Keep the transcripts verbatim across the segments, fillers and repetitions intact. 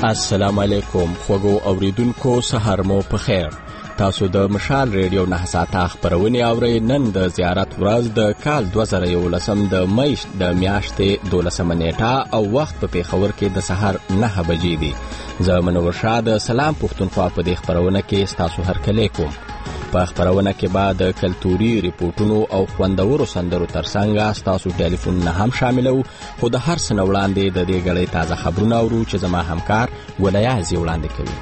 السلام علیکم خوږو اوریدونکو سحر مو په خیر. تاسو د مشال ریډیو نه ساعته خبرونه اورئ. نن د زیارت ورځ د کال دوه زره یولسم د مې د میاشتې دولسمه نیټه او وخت په پیښور کې د سحر نه بجې دي. زه منور شاه د سلام پښتونخوا په دې خبرونه کې تاسو هرکلی کوم. په خبرونه کې بعد کلتوري ریپورتونو او خوندورو سندرو ترڅنګ تاسو ټلیفون نه هم شاملو. خو د هر څه وړاندې د دې غړې تازه خبرونه اورو چې زما همکار ولایازي وړاندې کوي.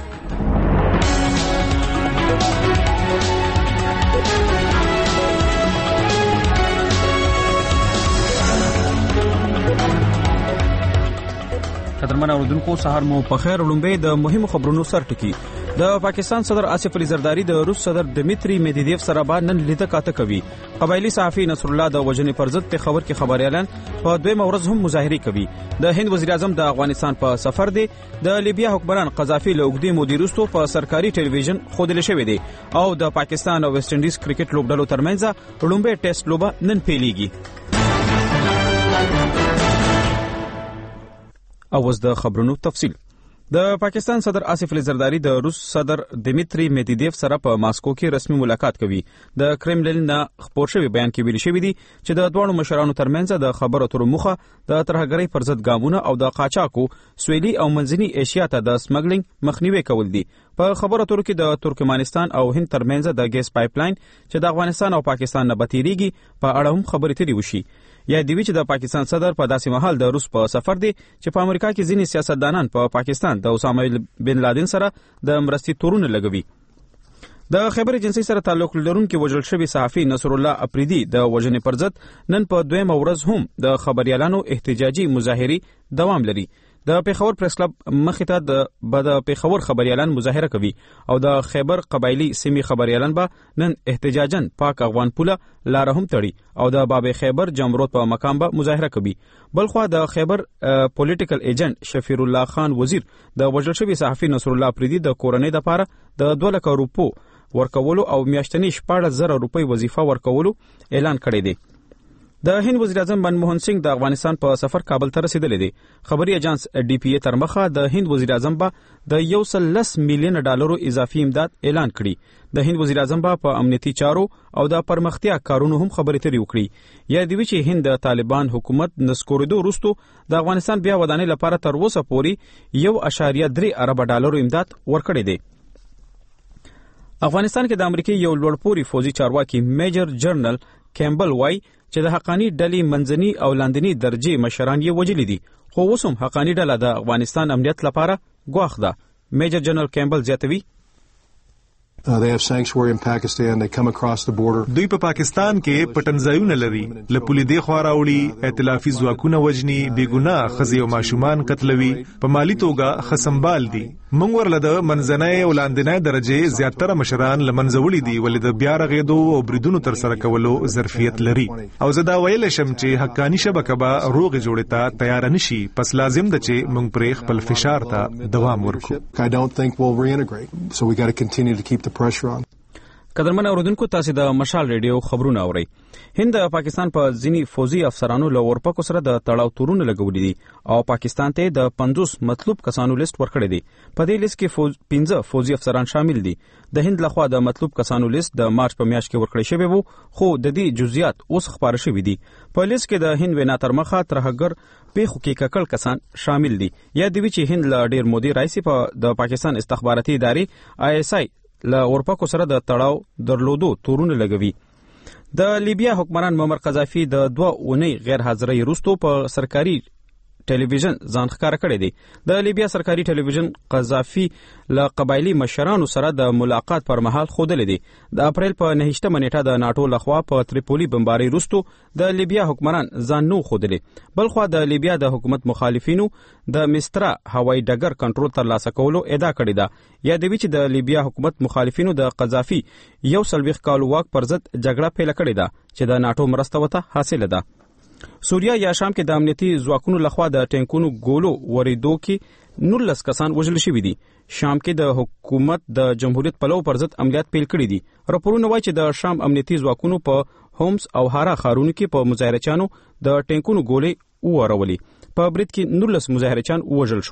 قدرمن اوریدونکو سحر مو په خیر. وړاندې د مهمو خبرونو سرټکی. د پاکستان صدر آصف علي زرداری د روس صدر دمیتری میدویدیف سره باندې نن لیده کاته کوي. قبایلی صحافي نصر الله د وژنې پر ضد په خبر کې خبريالان په دویم ورځ هم مظاهره کوي. د هند وزیر اعظم د افغانستان په سفر دی. د لیبیا حکمران قذافي له وګړي مدیرستو په سرکاري ټلویزیون خودل شوې دي او د پاکستان او ویسټ انډیز کرکټ لوبډلو ترمنځ وړاندې ټیسټ لوبه نن پیلېږي. اوس د خبرونو تفصیل. د پاکستان صدر آصف علي زرداری د روس صدر دمیتری میدویدیف سره په ماسکو کې رسمي ملاقات کوي. د کرملین نه خبر شوی بیان کې ویل شوی دی چې د دوه مشرانو ترمنځ د خبرو اترو موخه د ترهګرۍ پر ضد ګامونه او د قاچاقو سویلي او منځني ایشیا ته د سمګلینګ مخنیوي کول دي. په خبرو اترو کې د ترکمنستان او هند ترمنځ د ګیس پایپلاین چې د افغانستان او پاکستان نه بتیریږي په اړه هم خبرې ترې وشي. یا دی چې د پاکستان صدر په داسې مهال د روس په سفر دی چې په امریکا کې ځینې سیاستدانان په پاکستان د اسامه بن لادن سره د مرستې تورونه لګوي. د خبر ایجنسی سره تعلق لرونکي وژل شوی صحافي نصر الله افریدي د وژنې پر ضد نن په دویم ورځ هم د خبريالانو احتجاجي مظاهره دوام لري. د پیښور پریس کلب مخې ته د بد پیښور خبريالان مظاهره کوي او د خیبر قبایلی سیمې خبريالان به نن احتجاجاً پاک افغان پوله لار هم تړي او د باب خیبر جمرود په مقام به مظاهره کوي. بلخو د خیبر پولیټیکل ایجنټ شفیع الله خان وزیر د وژل شوی صحافي نصر الله افریدي د کورنۍ لپاره د دوه لک روپو ورکولو او میاشتنی شپږ زره روپۍ وظیفه ورکولو اعلان کړی دی. د هند وزیر اعظم منموهن سنگ د افغانستان په سفر کابل ته رسیدلی دی. خبري اجانس ډي پی اي تر مخه د هند وزیر اعظم به د یو سل لس میلیون ډالرو اضافي امداد اعلان کړي. د هند وزیر اعظم به په امنیتي چارو او د پرمختیا کارونو هم خبرې ترې وکړي. یا دی چې هند د طالبان حکومت نسکوریدو وروسته د افغانستان بیا ودانۍ لپاره تر اوسه پورې یو اشاریه درې ارب ډالرو امداد ورکړی دی. افغانستان کې د امریکای یو لوړپوړي فوجي چارواکي میجر جنرال کیمبل وای چې د حقانی ډلې منځني او لاندني درجه مشران یې وجلی دي. خو اوس هم حقانی ډله د افغانستان امنیت لپاره ګواښ ده. میجر جنرال کیمبل زیاتوي Uh, they have sanctuary in Pakistan. They come across the border. دوی په پاکستان کې پټنځایونه لري. له پولې دی خوا راوړي، ائتلافي ځواکونه وجني، بېګناه ښځې او ماشومان قتلوي. په مالی توګه خصمبال دي. موږ ورله د منځنۍ او لاندنۍ درجه زیاتره مشران له منځه وړي دي ولې د بیا رغېدو او بریدونو تر سره کولو ظرفیت لري. او زه دا ویلی شم چې حقاني شبکه به روغې جوړې ته تیاره نشي. پس لازم ده چې موږ پرې خپل فشار ته دوام ورکړو. I don't think we'll reintegrate. So we got to continue to keep the pressure on. قدرمن اوریدونکو تاسو د مشال ریډیو خبرونه اورئ. هند د پاکستان په ځینی فوجي افسرانو له ورپکو سره د تړاو تورونه لګولې دي او پاکستان ته د پنځوس مطلوب کسانو لیست ورکړی دی. په دې لیست کې فوج پنځه فوجي افسران شامل دي. د هند لخوا د مطلوب کسانو لیست د مارچ په میاشت کې ورکړی شوی وو خو د دې جزئیات اوس خبره شوې دي. په لیست کې د هند وینا تر مخه ترهګر پیښو کې ککړ کسان شامل دي. یا دی چې هند له ډیر مودي رئیس په د پاکستان استخباراتي ادارې آی ایس آی له ورپکو سره د تړاو درلودو تورونه لګوي. د لیبیا حکمران معمر قذافي د دوه اونۍ غیر حاضرۍ وروسته په سرکاري ټلویزیون ځان ښکاره کړی دی. د لیبیا سرکاري ټلویزیون قذافي له قبایلی مشرانو سره د ملاقات پر مهال ښودلی دی. د اپریل په نهشتمه نیټه د ناټو لخوا په تریپولي بمبارۍ وروسته د لیبیا حکمران ځان نو ښودلی. بلخوا د لیبیا د حکومت مخالفینو د مسترا هوایي ډګر کنټرول ترلاسه کولو ادعا کړې ده. یا دی چې د لیبیا حکومت مخالفینو د قذافي یو څلوېښت کالو واک پر ضد جګړه پیل کړې ده چې د ناټو مرسته ورته حاصله ده. سوریا یا شام کې د امنیتي ځواکونو لخوا د ټینکونو ګولو ورېدو کې نولس کسان وژل شوي دي. شام کې د حکومت د جمهوریت پلو پر ضد عملیات پیل کړي دي. راپورونه وایي چې د شام امنیتي ځواکونو په هومس او هارا ښارونو کې په مظاهرچیانو د ټینکونو ګولې وورولې. په برید کې نولس مظاهرچیان وژل شو.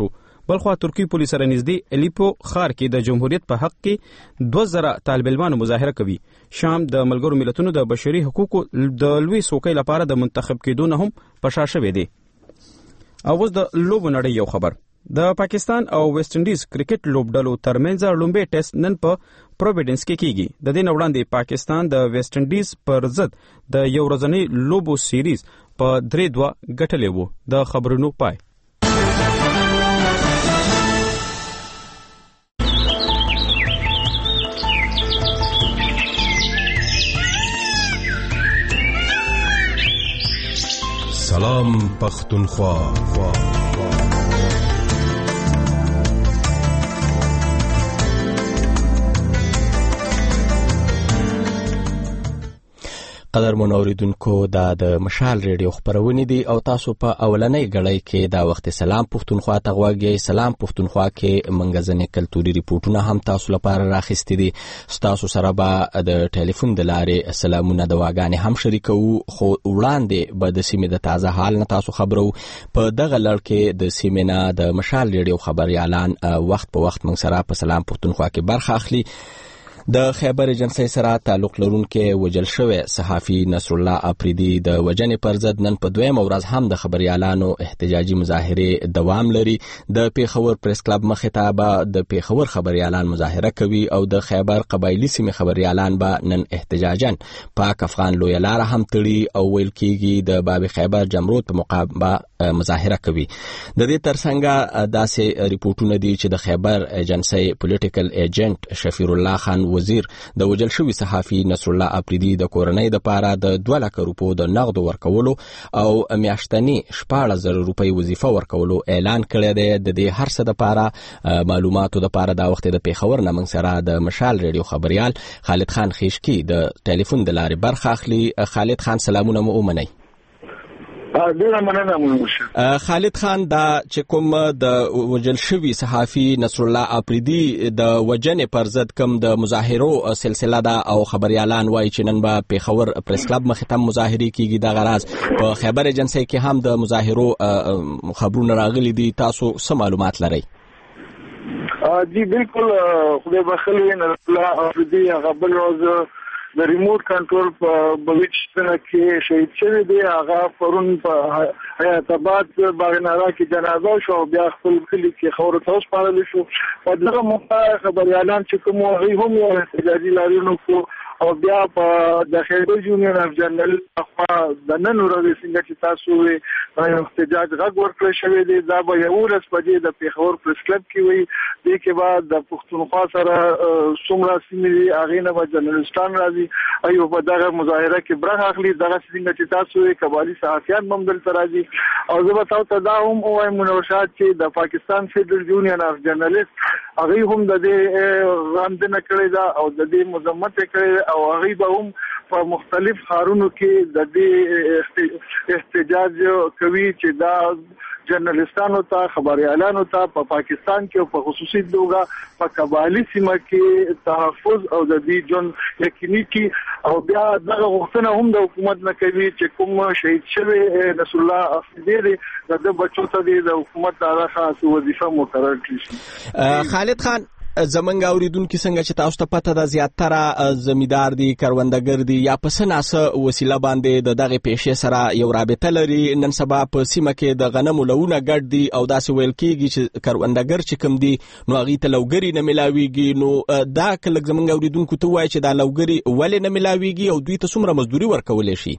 بلخوا ترکی پولیس سره نږدې الیپو ښار کې د جمهوریت په حق کې دوه زره طالب علمانو مظاهره کوي. شام د ملګرو ملتونو د بشري حقوقو د لوی څوکۍ لپاره د منتخب کېدو نه هم په شا شوی دی. او اوس د لوبو نړۍ یو خبر. د پاکستان او ویسټ انډیز کرکټ لوبډلو ترمنځ لومړی ټیسټ نن په پروویډنس کې کیږي. د دې نه وړاندې پاکستان د ویسټ انډیز پر ضد د یو ورځنۍ لوبو سیریز په درې دوه ګټلې وو. د خبرونو پای. سلام پختونخوا. قدر منوریدونکو دا د مشال ریډیو خبرونه دي او تاسو په اولنۍ غړۍ کې دا وخت سلام پختونخوا ته غواړئ. سلام پختونخوا کې منګزنې کلتوري ریپورتونه هم تاسو لپاره راخستې دي. تاسو سره به د ټلیفون د لارې سلامونه د واګانې هم شریکو، خو وړاندې به د سیمې د تازه حال نه تاسو خبرو. په دغه لړ کې د سیمې نه د مشال ریډیو خبريالان وخت په وخت موږ سره په سلام پختونخوا کې برخه اخلي. د خیبر ایجنسی سره تعلق لرونکي وجل شوی صحافي نصر الله اپریدي د وجنې پر ضد نن په دویم ورځ هم د خبريالانو احتجاجي مظاهره دوام لري. د پیښور پریس کلب مخې ته به د پیښور خبريالان مظاهره کوي او د خیبر قبایلی سیمې خبريالان به نن احتجاجاً پاک افغان لوی لار هم تړي او ویل کیږي د باب خیبر جمرود په مقابله مظاهره کوي. د دې ترڅنګ داسې ریپورتونه دي چې د خیبر ایجنسی پولیټیکل ایجنټ شفیع الله خان وزیر د وجل شوی صحافي نصر الله اپریدي د کورنۍ د پاره د دوه لک روپو د نقد ورکولو او میاشتنی شپږ زره روپۍ وظیفه ورکولو اعلان کړی دی. د دې هر څه د پاره معلوماتو د پاره دا وخت د پیښور نه موږ سره د مشال ریډیو خبريال خالد خان خیشکی د ټلیفون د لارې برخه اخلي. خالد خان سلامونه مو ومنئ. ډیره مننه مو. خالد خان دا چې کوم د وجل شوی صحافي نصر الله اپریدي د وجنې پر ضد کوم د مظاهرو سلسله دا او خبريالان وایي چې نن به پیښور پریس کلب مخې ته مظاهره کیږي. د غراض په خیبر ایجنسی کې هم د مظاهرو خبرونه راغلي دي. تاسو څه معلومات لرئ؟ جی بالکل خدای بخښلي نصر الله اپریدي هغه بل ورځ د ریموټ کنټرول په بلوچستان کې شهید شوی دی. هغه پرون په حیات آباد باغنارا کې جنازه شو، بیا خپل کلی کې خور ته وسپارل شو. په دغه موقع خبريالان چې کوم هغه هم یو احتجاجي لارونو کو او بیا په د خیبر یونین اف جنرال اخوا د نن ورځې څنګه چې تاسو یو احتجاج غږ ورکړی شوی دی. دا به یو ورځ په دې د پیښور پریس کلب کې وي. دې کې بعد د پښتونخوا سره څومره سیمې هغه نه به جرنالستان راځي ایو په دغه مظاهره کې برخه اخلي. دغه څنګه چې تاسو یې قبایلی صحافیان هم دلته راځي. او زه به تاسو ته دا هم وایم منوشات چې د پاکستان فیډرل یونین اف جرنالست هغه هم د دې غندنه کړې ده او د دې مذمت کړې او هغه به هم په مختلف ښارونو کې د دې احتجاج کوي چې دا جرنالستانو ته خبريالانو ته په پاکستان کې او په خصوصي توګه په قبایلی سیمه کې تحفظ او د دې جون یقیني کی او بیا دغه غوښتنه هم د حکومت نه کوي چې کوم شهید شوی نصر الله اپریدي د بچو ته د حکومت طرفه خاص وظیفه مقرر کړي. خالد خان زمونږ اوریدونکو څنګه چې تاسو ته پته ده زیاتره زمیدار دي، کروندګر دي یا په سناسه وسیله باندې د دغه پیښې سره یو رابطه لري. نن سبا په سیمه کې د غنمو لونه ګډ دي او داسې ویل کېږي چې کروندګر چې کوم دي نو هغه ته لوګري نه ملاويږي. نو دا کله زمونږ اوریدونکو ته وایي چې دا لوګري ولې نه ملاويږي او دوی ته څومره مزدوري ورکول شي؟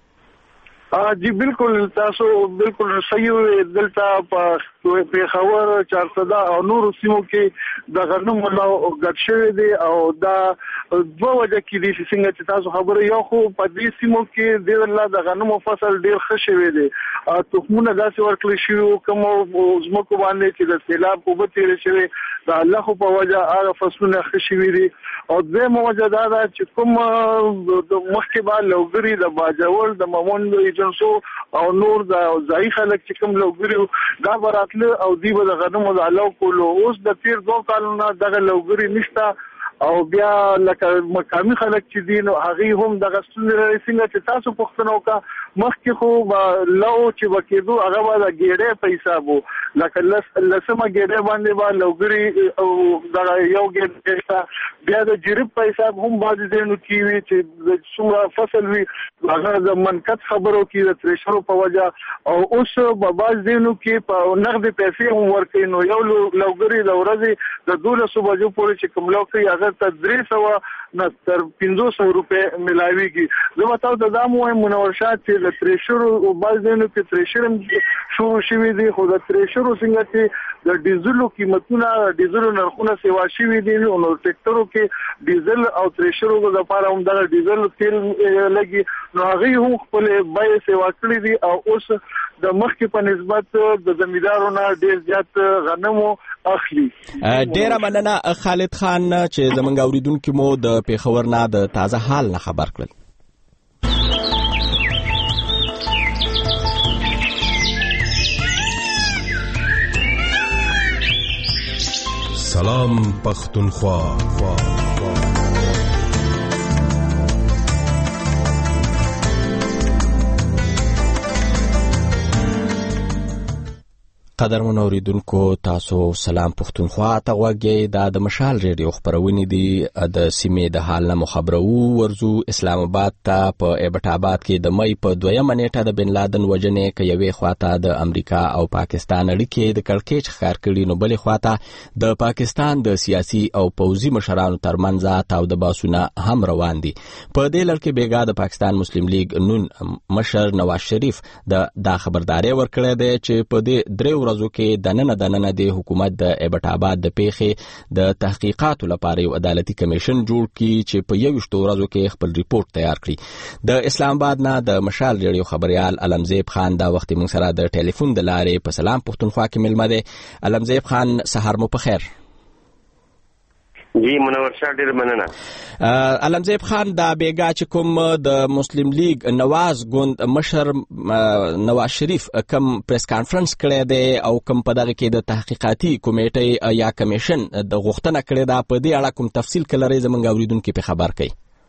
جی بالکل تاسو بالکل صحیح. دلته په پیښور چارسده او نور سیمو کې د غنمو لو ګډ شوی دی او دا دوه وجه کې دي چې څنګه چې تاسو خبره یو خو په دې سیمو کې د الله د غنمو فصل ډیر ښه شوی دی. تخمونه داسې ورکړل شي کوم زمکو باندې چې د سیلاب په وبته شوی د الله په وجه هغه فصلونه ښه شوی دي. او دې موجه دا چې کوم د مخکبه لوګري د باجول د مامون جنسو او نور د ځای خلک چې کوم لوګري دا براتله او دی به د غنمو د علاوه کولو. اوس د تیر دوه کالونو دغه لوګري نشته او بیا لکه مقامي خلک چې دي نو هغه هم د غستون څنګه چې تاسو پښتنو کا مخکې خو لو چې وکیدو هغه به ګېډه پیسې وو لکه لسمه ګېډه باندې با لوګري او دا یو ګېډه بیا د جریب پیسې هم باندې دینو کیوي چې څومره فصل وي هغه د منکت خبرو کې د تریشرو په وجه او اوس په باز دینو کې په نقد پیسې هم ورکې نو یو لوګري د ورځې د دولسو بجو پورې چې کوم لوګري هغه ته درې سوه نه تر پنځه سوه روپۍ ملاويږي زه وتاو ته دا مو منور شاه چې د تریشرو او باز دینو کې تریشرم شروع شوي دي خو د تریشرو څنګه چې د ډیزلو قیمتونه ډیزلو نرخونه سیوا شوي دي نو سکتورو کې ډیزل او تریشرو لپاره هم د ډیزل تیل لګي نو هغه هم خپل بای سیوا کړی دي او اوس د مخکې په نسبت د زمیندارونو ډیر زیات غنمو اخلي. ډیره مننه خالد خان چې زمونږ اوریدونکو مو د پیښور نه د تازه حال نه خبر کړل. سلام پختونخوا. قدرمن اوریدونکو تاسو سلام پښتونخوا ته غوږی دا د مشال ریډیو خبرونه دي د سیمې د حال نه خبرو ورزو اسلام آباد ته په ایبټ آباد کې د مې په دویمه نیټه د بن لادن وجنې کې یوې خواته د امریکا او پاکستان اړیکې د کړکېچ ښکار کړي نو بلې خواته د پاکستان د سیاسي او پوځي مشرانو ترمنځ تاو د باسونه هم روان دي. په دې لړ کې بیګا د پاکستان مسلم لیگ نون مشر نواز شریف د دا خبرداري ورکړه ده چې په دې درې ورځو کې د نن د نن د حکومت د ایبټ آباد د پیښې د تحقیقاتو لپاره یو عدالتي کمیشن جوړ کړي چې په یوشتو ورځو کې خپل ریپورت تیار کړي. د اسلام آباد نه د مشال ریډیو خبريال علمزیب خان دا وخت موږ سره د ټلیفون د لارې په سلام پښتونخوا کې ملمه ده. علمزیب خان سحر مو په خیر. جی منور شاه ډیر مننه. علمزیب خان دا بیګا چې کوم د مسلم لیگ نواز ګوند مشر نواز شریف کم پریس کانفرنس کړی دی او کم په دغه کې د تحقیقاتي کمیټې یا کمیشن د غوښتنه کړې ده په دې اړه کوم تفصیل کلري زمونږ اوریدونکو په خبر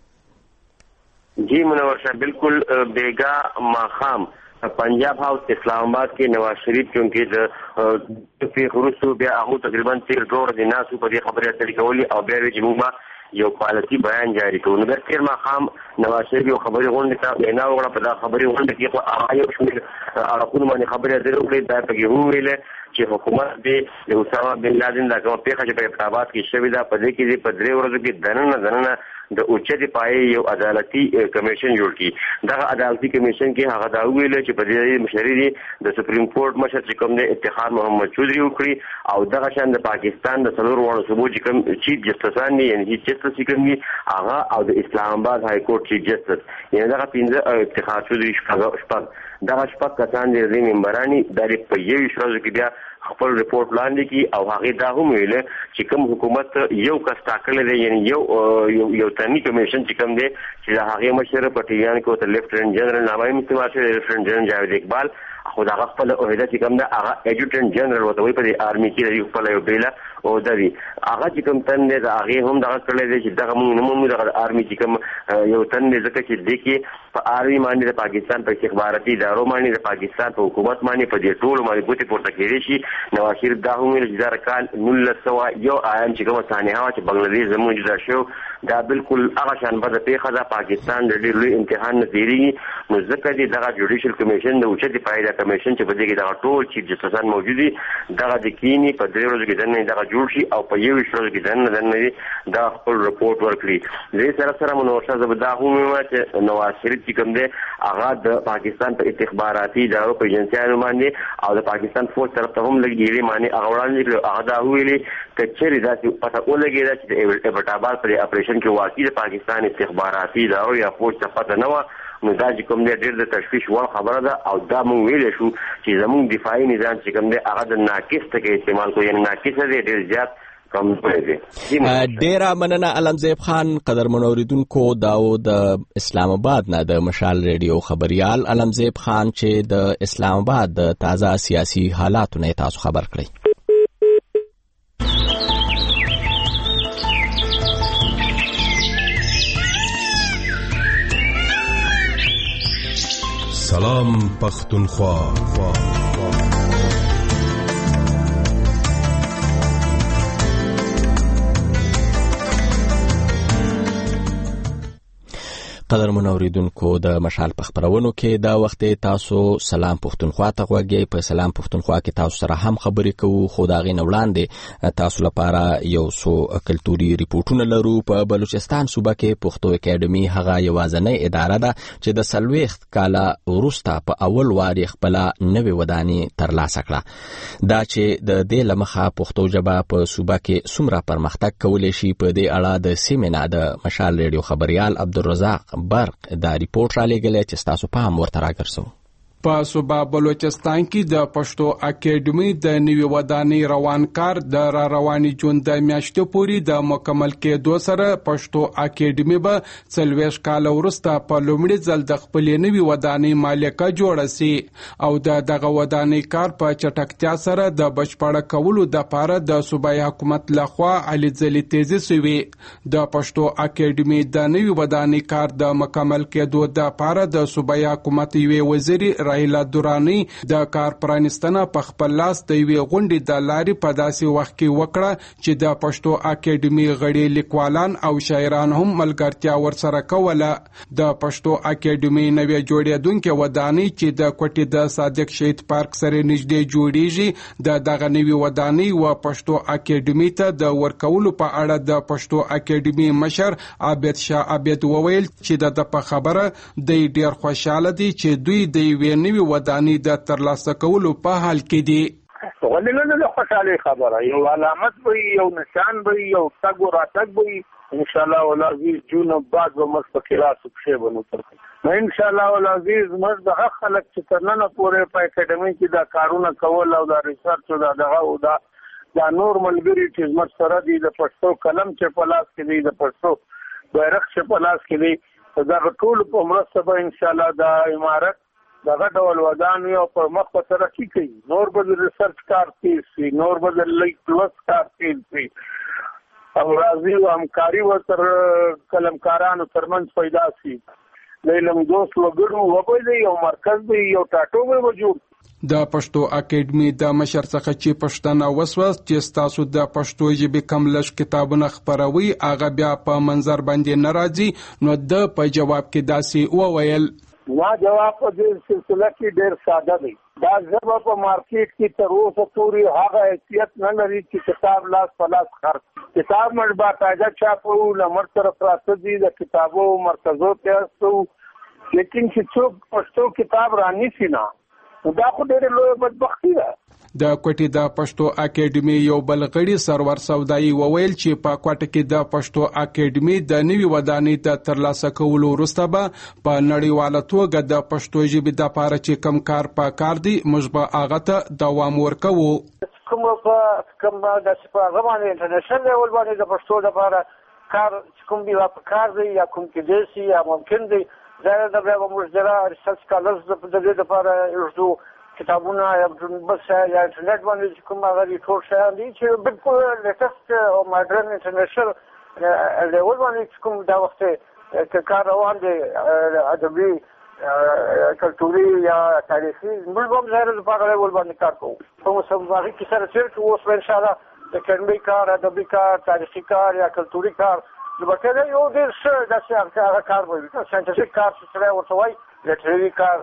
کړي. جی منور شاه بالکل بیګا ماخام پنجاب هاوس اسلام آباد کې نواز شریف چونکې د پیښو وروسته بیا هغه تقریبا تیر دوه ورځې ناسو په دې خبرې اترې کولې او بیا یې موږ یو پالیسي بیان جاری کړو. نو د تیر ماښام نواز شریف یو خبرې غونډې ته وینا وکړه. په دا خبرې غونډه کې خو هغه یو شمېر اړخونو باندې خبرې اترې وکړې دا پکې وویلې چې حکومت دې د اسامه بن لادن دا کومه پیښه چې په ایبټ آباد کې شوې ده په دې کې په درې ورځو کې دننه دننه د اوچتې پایې یو عدالتي کمیشن جوړ کړي. دغه عدالتي کمیشن کې هغه دا ویل چې په دې مشري دي د سپریم کورټ مشر چې کوم دی افتخار محمد چودري وکړي او دغه شان د پاکستان د څلور وړو صوبو چې کوم چیف جسټسان دي یعنی چیف جسټس کوم دي هغه او د اسلام آباد های کورټ چیف جسټس یعنی دغه پنځه افتخار چودري شپږ دغه شپږ کسان دي د ممبرانی د په یوه ورځ کې بیا خپل ریپورت لاندې کی او هغه دا هم ویل چې کوم حکومت یو کس ټاکل دی یعنی یو یو تنی کمیشن چې کوم دی چې هغه مشر پټیان کو ته لیفټننټ جنرال نامه مستوار شوی لیفټننټ جنرال جاوید اقبال خو دا خپل عہده چې کوم دا هغه ایجوټنټ جنرال وته وي په آرمي کې دی خپل یو بیل او دا دی هغه چې کوم تن دی هغه هم دا کړل دی چې دا موږ نه موږ د آرمي چې کوم یو تن دی ځکه چې د کې په آرمي باندې د پاکستان په استخباراتي ادارو باندې د پاکستان په حکومت باندې په دې ټول باندې ګوتې پورته کېږي شي. نواز شریف دا هم ویل چې دا کال نولس سوه یو آیم چې کومه ثانیه وه چې بنګلادیش زموږ جدا شو دا بالکل هغه شان بده پیښه ده. پاکستان د ډېر لوی امتحان نه تېرېږي نو ځکه دې دغه جوډیشل کمیشن د اوچتې پایې دا کمیشن چې په دې کې دغه ټول چیف جسټسان موجود دي دغه د کینی په درې ورځو کې دننه دغه جوړ شي او په یوه ورځ کې دننه دننه دا خپل رپورټ ورکړي. دې سره سره منور شاه زبدا هم چې نواز شریف چې کوم دی هغه د پاکستان په استخباراتي ادارو په ایجنسیانو باندې او د پاکستان فوج طرف ته هم لګېږي معنی هغه وړاندې هغه دا ویلي که چېرې داسې پته ولګېده چې د ایبټ آباد په اپریشن کې واقعي د پاکستان استخباراتي ادارو یا فوج ته پته نه وه نو دا چې کوم دی ډېر د تشویش وړ خبره ده او دا موږ ویلی شو چې زموږ دفاعي نظام چې کوم دی هغه د ناقص ټکي استعمال کوي یعنې ناقصه دی ډېر زیات ډیره مننه علمزیب خان. قدرمن اوریدونکو دا د اسلام آباد نه د مشال ریډیو خبريال علمزیب خان چې د اسلام آباد د تازه سیاسي حالاتو نه تاسو خبر کړی. سلام پختونخوا. قدرمن اوریدونکو د مشال په خبرونو کې دا وخت تاسو سلام پښتونخوا ته غوږی په سلام پښتونخوا کې تاسو سره هم خبرې کوو. خو دا غي نه وړاندې تاسو لپاره یو څو کلتوري ریپورتونه لرو. په بلوچستان صوبه کې پښتو اکیډمي هغه یوازنۍ اداره ده چې د سلويخت کاله وروسته په اول واري خپل نوې وداني ترلاسه کړه. دا چې د دې لمخه پښتو ژبه په صوبه کې څومره پرمختګ کولای شي په دې اړه د سیمنا د مشال ریډیو خبريال عبدالرزاق برق دا ریپورت را لګلې چې تاسو په هم ورته راګرځو. په صوبه بلوچستان کې د پښتو اکیډمي د نوي ودانۍ روان کار د را رواني جون د میاشتې پورې د مکمل کېدو سره پښتو اکیډمي به څلوېښت کال وروسته په لومړي ځل د خپلې نوي ودانۍ مالکه جوړه سي او د دغه ودانۍ کار په چټکتیا سره د بشپړه کولو د لپاره د صوبایي حکومت لخوا علي ځلې تیزی شوی. د پښتو اکیډمي د نوي ودانۍ کار د مکمل کېدو د لپاره د صوبایي حکومت یوې وزیر راهیلا دورانی د کار پرانستنه په خپل لاس د یوې غونډې د لارې په داسې وخت کې وکړه چې د پښتو اکیډمي غړي لیکوالان او شاعران هم ملګرتیا ورسره کوله. د پښتو اکیډمي نوې جوړېدونکې ودانۍ چې د کوټې د صادق شهید پارک سره نږدې جوړیږي د دغه نوې ودانۍ و پښتو اکیډمي ته د ورکولو په اړه د پښتو اکیډمي مشر عابد شاه عابد وویل چې د په خبره د ډیر خوشاله دي چې دوی د یوې نوې ودانۍ د ترلاسه کولو په حال کې دي. ولنه د خوشاله خبره یو علامت وي یو نشان وي یو تګ او راتګ وي ان شاء الله ولعزیز جون بعد به مستقلات څه بنو تر ان شاء الله ولعزیز مز د خلک چې ترنه پورې په اکیډمي کې دا کارونه کول او دا ریسرچ او دا دغه او دا دا نور ملګری چې زموږ سره دي د پښتو قلم چې په لاس کې دي د پښتو بیرغ چې په لاس کې دي دا ټول په مرسته به ان شاء الله دا امارت دغه ډول ودانۍ او پر مخ په ترقی کوي. نور به د ریسرچ کار تیز شي، نور به د لیک پلس کار تیز شي او راځي او همکاري ورسره قلمکارانو ترمنځ پیدا شي. د علم دوست وګړو وبوي یو مرکز دی یو ټاټو به جوړ. د پښتو اکیډمي د مشر څخه چې پښتنه وسوس چې تاسو د پښتو ژبې کم لږ کتابونه خبروي هغه بیا په منظر باندې ناراضي نو د په جواب کې داسې وویل. ما جواب په دې سلسله کې ډېر ساده دی. دا ژبه په مارکیټ کې تر اوسه پورې هغه حیثیت نه لري چې کتاب لاس په لاس خرڅ. کتاب موږ باقاعده چاپو لمر سره پراته دي د کتابو مرکزو ته استو لیکن چې څوک پښتو کتاب رانیسي نه دا خو ډېر لوی بدبختي ده. د کوټې د پښتو اکیډمي یو بل غړي سرور سودایي وویل چې په کوټه کې د پښتو اکیډمي د نوي ودانۍ د ترلاسه کولو وروسته به په نړیواله توګه د پښتو ژبې د لپاره چې کم کار په کار دی موږ به هغه ته دوام ورکوو. کوم په کوم د هغه باندې انټرنیشنل لیول باندې د پښتو لپاره کار کوم دی په کار دی یا کوم کې دی سي یا ممکن دی زه د بیا موږ جلا ریسرچ کالرز د دې لپاره یو کتابونه یا بس یا انټرنیټ باندې کوم هغه ټول شیان دي چې بالکل لیټست او ماډرن انټرنیشنل لیول باندې کوم دا وخت کې کار روان دي ادبي کلتوري یا تاریخي موږ هم ظاهر لپاره لیول باندې کار کوو. په مسابقه کې سره چې اوس ان شاء الله د کلمي کار ادبي کار تاریخي کار یا کلتوري کار د بکره یو ډیر څه د څه کار وایي ساينټیفیک کار څه ورته وایي لټري کار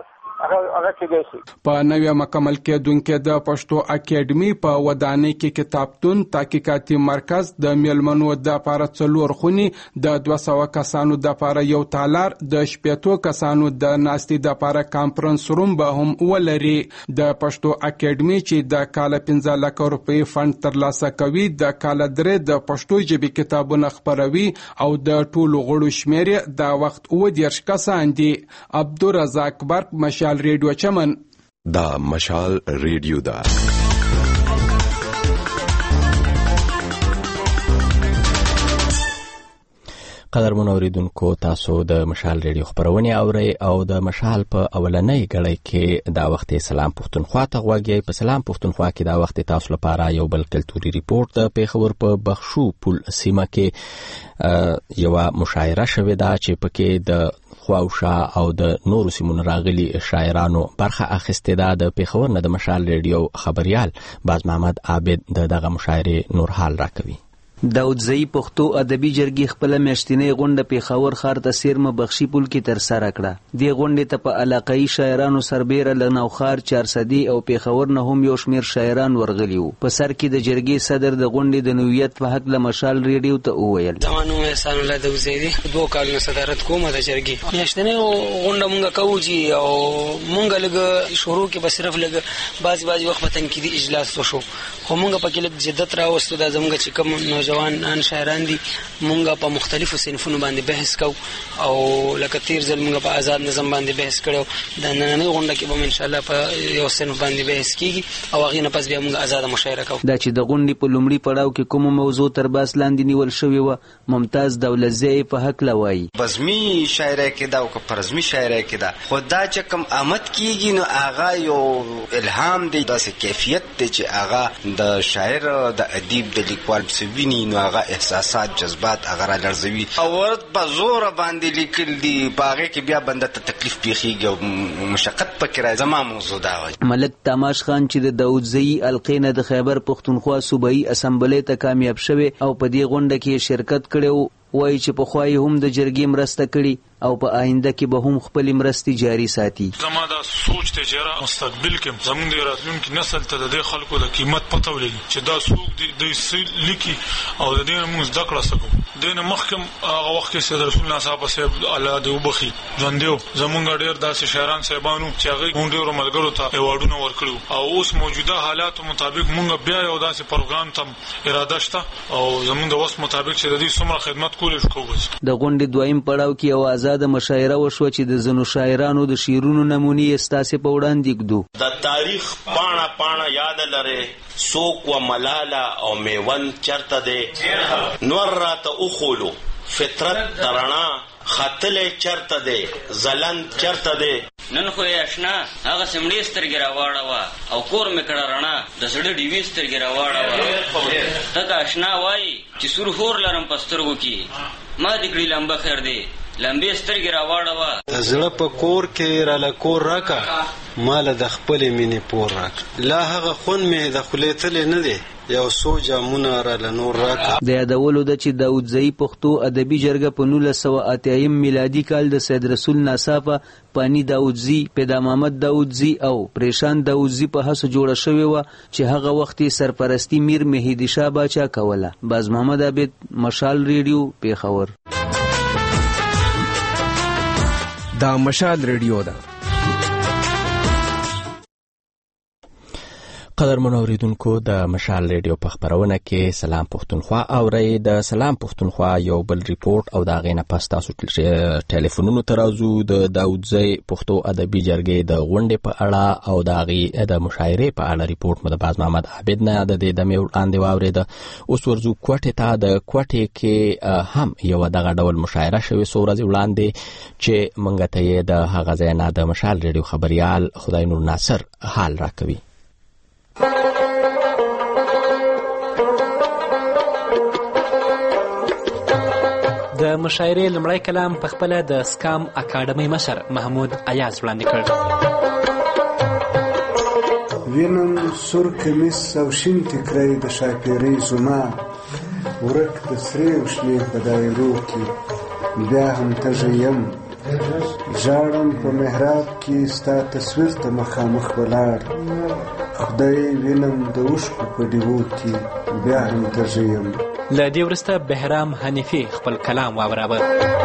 په نوې مکمل کېدونکې د پښتو اکیډمي په ودانۍ کې کتابتون تحقیقاتي مرکز د میلمنو د لپاره څلور خونې د دوه سوه کسانو د لپاره یو تالار د شپېتو کسانو د ناستې د لپاره کانفرنس روم به هم ولري. د پښتو اکیډمي چې د کال پنځه لکه روپۍ فند ترلاسه کوي د کال درې د پښتو ژبې کتابونه خپروي او د ټولو غړو شمېر د وخت اووه دېرش کسان دي. عبدالرزاق برق مشال ریډیو چمن. دا مشال ریډیو دا قدرمن اوریدونکو تاسو د مشال ریډیو خبرونه اورئ او د مشال په اولنۍ غړي کې دا وخت سلام پښتونخوا ته غوږی. په سلام پښتونخوا کې دا وخت تاسو لپاره یو بل کلتوري ریپورت د پیښور په بخشو پل سیمه کې یو مشاعره شوې ده چې پکې د خواوشا او د نورو سیمونو راغلي شاعرانو برخه اخیستې ده. د پیښور نه د مشال ریډیو خبريال باز محمد عابد د دغه مشاعرې نور حال راکوي. داودزئی پښتو ادبي جرګې خپل میاشتنۍ غونډه پیښور ښار ته سیرمه بخشي پل کې ترسره کړه. دې غونډې ته په علاقايي شاعرانو سربیره له نوښار، چارسدي او پیښور نه هم یو شمېر شاعران ورغلي وو. په سر کې د جرګې صدر د غونډې د نوعیت په حق له مشال ریډیو ته وویل: زما نوم احسان الله داودزئی دی، دوه کالونه صدارت کوم د جرګې. میاشتنۍ غونډه مونږ کوو چې او مونږ لږ شروع کې به صرف لږ بعضې بعضې وخت په تنقیدي اجلاس وشو، خو مونږ پکې لږ جدت راوستو. دا زموږ چې کوم نوجوان شاعران دي مونږ په مختلفو صنفونو باندې بحث کوو او لکه تیر ځل مونږ په آزاد نظم باندې بحث کړو. د نننۍ غونډه کې به ان شاء الله په یو صنف باندې بحث کیږي او هغې نه پس بیا مونږ آزاده مشاعره کوو. دا چې د غونډې په لومړي پړاو کې کومه موضوع تر بحث لاندې نیول شوې وه، ممتاز دولتزی په هکله وایي: بزمي شاعرۍ کې ده او که پرزمي شاعرۍ کې ده، خو دا چې کوم آمد کیږي نو هغه یو الهام دی، داسې کیفیت دی چې هغه د شاعر د ادیب د لیکوال څه ویني نو هغه احساسات جذبات هغه را لړزوي او ورته په زوره باندې لیکل دي، په هغې کې بیا بنده ته تکلیف پیښیږي او مشقت پکې راځي. زما موضوع دا وایي. ملک تاماش خان چې د داودزئی القې نه د خیبر پښتونخوا صوبایي اسمبلۍ ته کامیاب شوی او په دې غونډه کې شرکت کړی وایي چې پخوا یې هم د جرګې مرسته کړي او په آینده کې به هم خپلې مرستې جاري ساتي. زما دا سوچ دی چې مستقبل کې زموږ د راتلونکي نسل ته د دې خلکو د قیمت پته ولګي چې دا څوک دی، دوی څه لیکي او د دې نه موږ زده کړه څه کوو. دې نه مخکې هغه وخت کې سید رسول الله صاحب صاحب الله دې وبخي ژوندی و، زموږ ډېر داسې شاعران صاحبانو چې هغوی موږ ډېرو ملګرو ته ایوارډونه ورکړي او اوس موجوده حالاتو مطابق موږ بیا یو داسې پروګرام ته اراده شته او زموږ د وس مطابق چې د دې څومره خدمت کولی شو کوو. د غونډې دویم پړاو کې یو آزاده مشاعره وشوه چې د ځینو شاعرانو د شعرونو نمونې یې ستاسې په وړاندې ږدو. د تاریخ پاڼه پاڼه یاد لرې، څوک و ملاله او میوند چرته دی، نور راته وخولو فطرت د رڼا خطلې چرته دی، ځلند چرته دی. نن خو یې اشنا هغه سمړې سترګې راواړوه او کور مې کړه رڼا د زړه ډیوې سترګې راواړوه. ته اشنا وایي چې سور هور لرم په سترګو کې، ما دې کړي لمبه خیر دی لمبې سترګې راواړوه. د زړه په کور کې راله کور راکه، ماله د خپلې مینې پور راکه. لا هغه خون مې د خولې تلې نه دی، یو څو جامونه راله نور راکه. د یادولو ده چې داودزئی پښتو ادبي جرګه په نولس سوه اتیایم میلادي کال د سید رسول ناڅاپه پانی داودزي، پیدا محمد داودزي او پریشان داودزي په هڅو جوړه شوې وه چې هغه وخت یې سرپرستي میر مهدي شاه باچا کوله. باز محمد عابد، مشال ریډیو، پیښور. دا مشال ریډیو ده. قدرمن اوریدونکو، د مشال ریډیو په خبرونه کې سلام پښتونخوا اورئ. د سلام پښتونخوا یو بل ریپورت او دا غینه پس تاسو ټلیفونونو ته راځو. د داودزئی پښتو ادبي جرګې د غونډې په اړه او دا غي د مشاعرې په اړه ریپورت مو د باز محمد عابد نه د دې د مې وړاندې واورېده. اوس ورځو کوټې ته. د کوټې کې هم یو دغه ډول مشاعره شوې څو ورځې وړاندې چې منګه ته یې د هغه ځای نه د مشال ریډیو خبريال خدای نور ناصر حال راکوي. د مشاعرې لومړی کلام په خپله د سکام اکاډمۍ مشر محمود ایاز وړاندې کړ. وینم سور کمیس او شین ټیکری د شاپیرۍ زما، ورک د سرې او شنې په دایرو کې بیا هم تږی یم، ژاړم په محراب کې ستا تصویر ته مخامخ ولاړ، خدای وینم د اوښکو په ډیوو کې بیا هم تږی یم. له دې وروسته بهرام حنیفي خپل کلام واوراوه.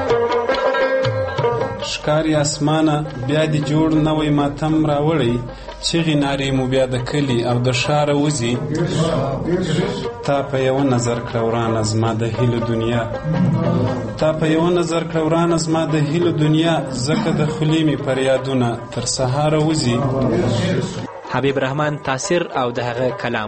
ښکاري اسمانه بیا دې جوړ نوی ماتم راوړی، چغې نارې مو بیا د کلي او د ښاره وځي. تا په یوه نظر کړه ورانه زما د هیلو دنیا، تا په یوه نظر کړه ورانه زما د هیلو دنیا، ځکه د خولې مې فریادونه تر سهاره وځي. حبیب رحمان تاثیر او د هغه کلام.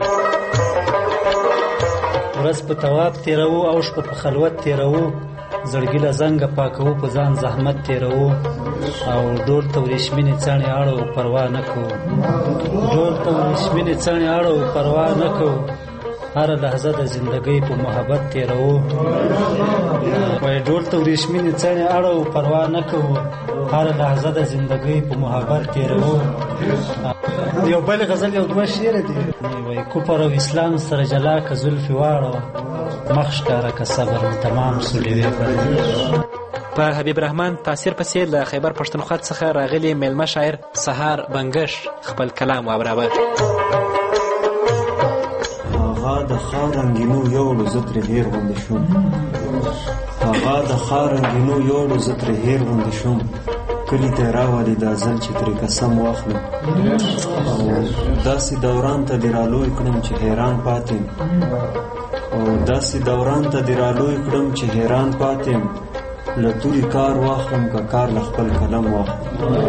ورځ په تواب تیرو او شپه په خلوت تیرو، زړګي له زنګه پاکو په ځان زحمت تیرو، او ډول ته ورېښمینې څڼې اړو پروا نه کوو، ډول ته ورېښمینې څڼې اړو پروا نه کوو، هر لحظه د زندګۍ په محبت تیروو وای ډول ته ورېښمینې څڼې اړو پروا نه کوو هر لحظه د زندګۍ په محبت تیروو. یو بل غزل یو دوه شعر دي وای کفر او اسلام سره جلا که زلفې واړه مخ ښکاره که صبر مې تمام سو ډېوې پرې. په حبیب رحمان تاثیر پسې له خیبر پښتونخوا څخه راغلی میلمه شاعر سهار بنګش خپل کلام واوراوه. هغه د ښار رنګینو یوړو زه ترې هېر غوندې شوم هغه د ښار رنګینو یوړو زه ترې هېر غوندې شوم کلي ته یې راولي دا ځل چې ترې قسم واخلم او داسې دوران ته دې رالوی کړم چې حیران پاتې یم او داسې دوران ته دې رالوی کړم چې حیران پاتې یم له تورې کار واخلم که کار له خپل قلم واخلم.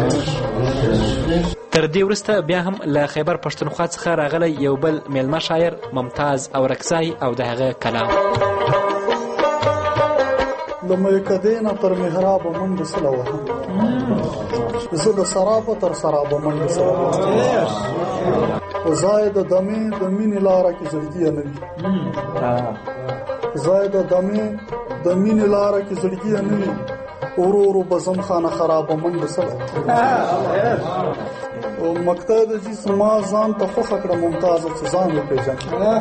تر دې وروسته بیا هم له خیبر پښتونخوا څخه راغلی یو بل میلمه شاعر ممتاز اورکزی او د هغه کلام. له میکدې نه تر محرابه منډې سله وهم زه د سرابه تر سرابه منډې سله وهم ځای د دمې د مینې لاره کې زړګیه نه وي ځای د دمې د مینې لاره کې زړګیه نه وي ورو ورو بزم خانه خرابه منډې سله او مقطع د جی سما ځان ته خوښه کړه ممتازه چې ځان وپېژنم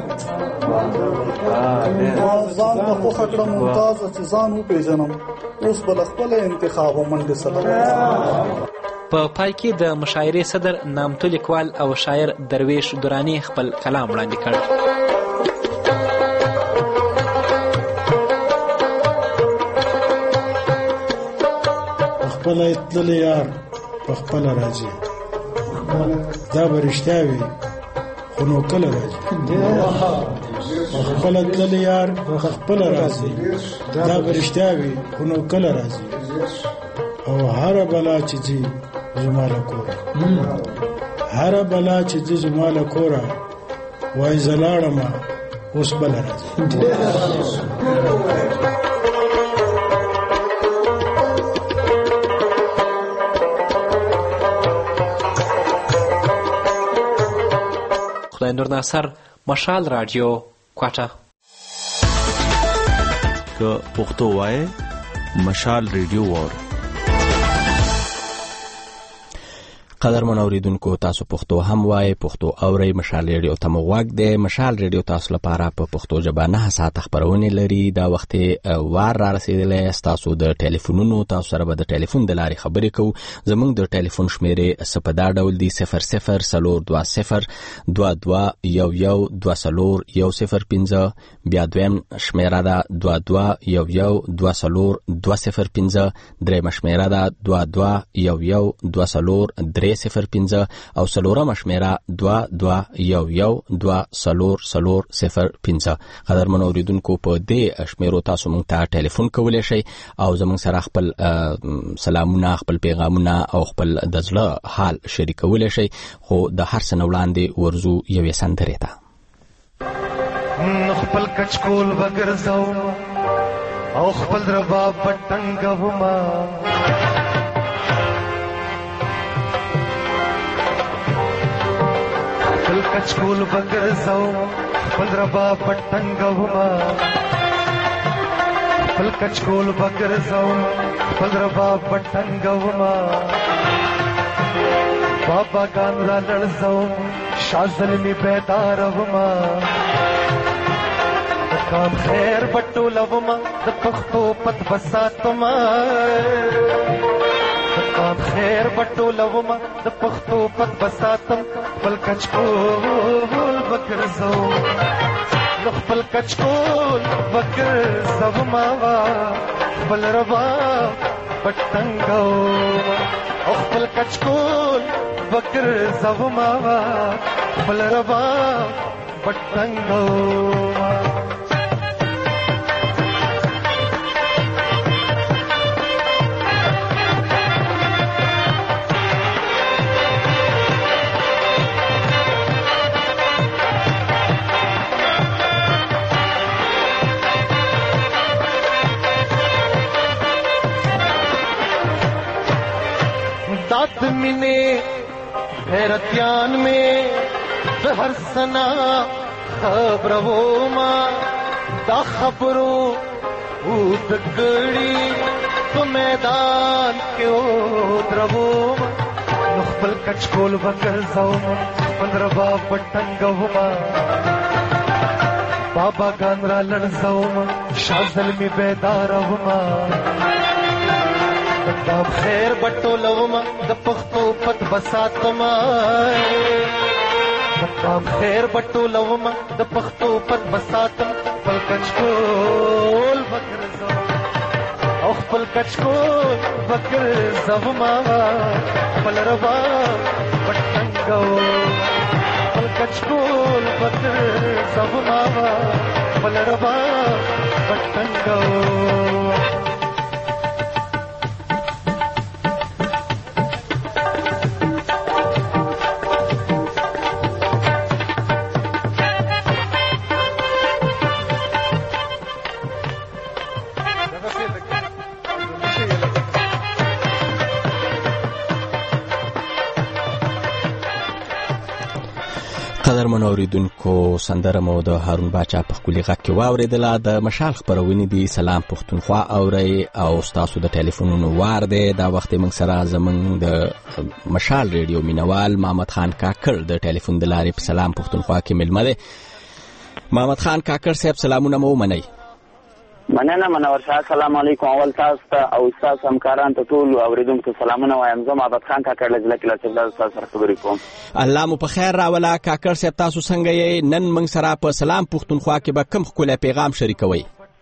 ما ځان ته خوښه کړه ممتازه چې ځان وپېژنم اوس به له خپله انتخابه منډې سله. په پای کې د مشاعرې صدر نامتو لیکوال او شاعر درویش درانی خپل کلام وړاندې کړ. خپله تللی یار په خپله راځي دا به رښتیا وي خو نو کله راځي په خپله تللی یار په خپله راځي دا به رښتیا وي خو نو کله راځي او هره بلا چې ځي زما له کوره هره بلا چې ځي زما له کوره وایي زه لاړمه اوس بله راځي. نور ناصر مشال رادیو کوټه. که پښتو وای مشال ریډیو وور. قدرمن اوریدونکو تاسو پښتو هم وای پښتو اوري مشال ریډیو ته موږ د مشال ریډیو تاسو لپاره په پښتو ژبه نه ساعت خبرونه لري دا وخت وار را رسیدلې تاسو د ټلیفونونو تاسو سره به د ټلیفون د لارې خبرې کوو زموږ د ټلیفون شمیرې صفر ډول دی صفر صفر سلور دوا صفر دوا دوا یو یو دوا سلور یو صفر پنځه بیا دویم شمیره ده دوا دوا یو یو دوا سلور دوا صفر پنځه دریم شمیره ده دوا دوا یو یو دوا سلور درې صفر پنځه او سلورم شمیره دوا دوا یو یو دوا سلور سلور صفر پنځه. قدرمن اوریدونکو په دې شمیرو تاسو موږ ته ټلیفون کولی شئ او زموږ سره خپل سلامونه خپل پیغامونه او خپل د زړه حال شریکولی شئ خو د هر څه نه وړاندې ورځو یوې سندرې ته. خپل کچکول وګرځو او خپل رباب پټنګوما خپل کچکول وګرځو خپل رباب پټنګوما خپل کچکول وګرځو خپل رباب پټنګوما بابا ګان را لړزو شازل می بیداروما کام خیر بټو لوما د پښتو پت بساتما کام خیر بټو لوما د پښتو پت بساتم خپل کچکول وګرځو خپل کچکول وګرځو ما خپل ربا پټنګو او خپل کچکول وګرځو ما خپل ربا پټنګو. दात मिने हैरतियान में हर सना خبرو ما دا خبرو او دګړي په میدان کې او درو نو خپل کچکول وکړ زوم خپل ربا پټنګو ما بابا ګان را لړزوم شازل می بیدار وما دا خیر بټو لوم د پختو پت بساتم دا خیر بټو لوم د پختو پت بساتم خپل کچکول وکړ زوم او خپل کچکول وکړ زوم خپل ربا پټنګو کچکول پتر سبناوا بلربا پټنګو قدرمن اوریدونکو سندره مو د هارون باچا په خولي غږ کې واوریدله. د مشال خبرونه دي. سلام پښتونخوا اوري او تاسو د ټلیفونونو وار دی. دا وخت موږ سره زمونږ د مشال ریډیو مینوال محمد خان کاکړ د ټلیفون د لارې په سلام پښتونخوا کې ملمه دی. محمد خان کاکړ صاحب سلامونه مو منئ. مننه منور شاه. السلام علیکم. اول تاسو ته او تاسو همکاران ته ټول اوریدونکو سلامونه وایم. زه محمد خان کاکړ لږ لږ چې تاسو سره خبرې کوم. الله مو په خیر راولا. کاکړ صاحب تاسو څنګه یې؟ نن موږ سره په سلام پښتونخوا کې به کوم ښکلی پیغام شریکوئ؟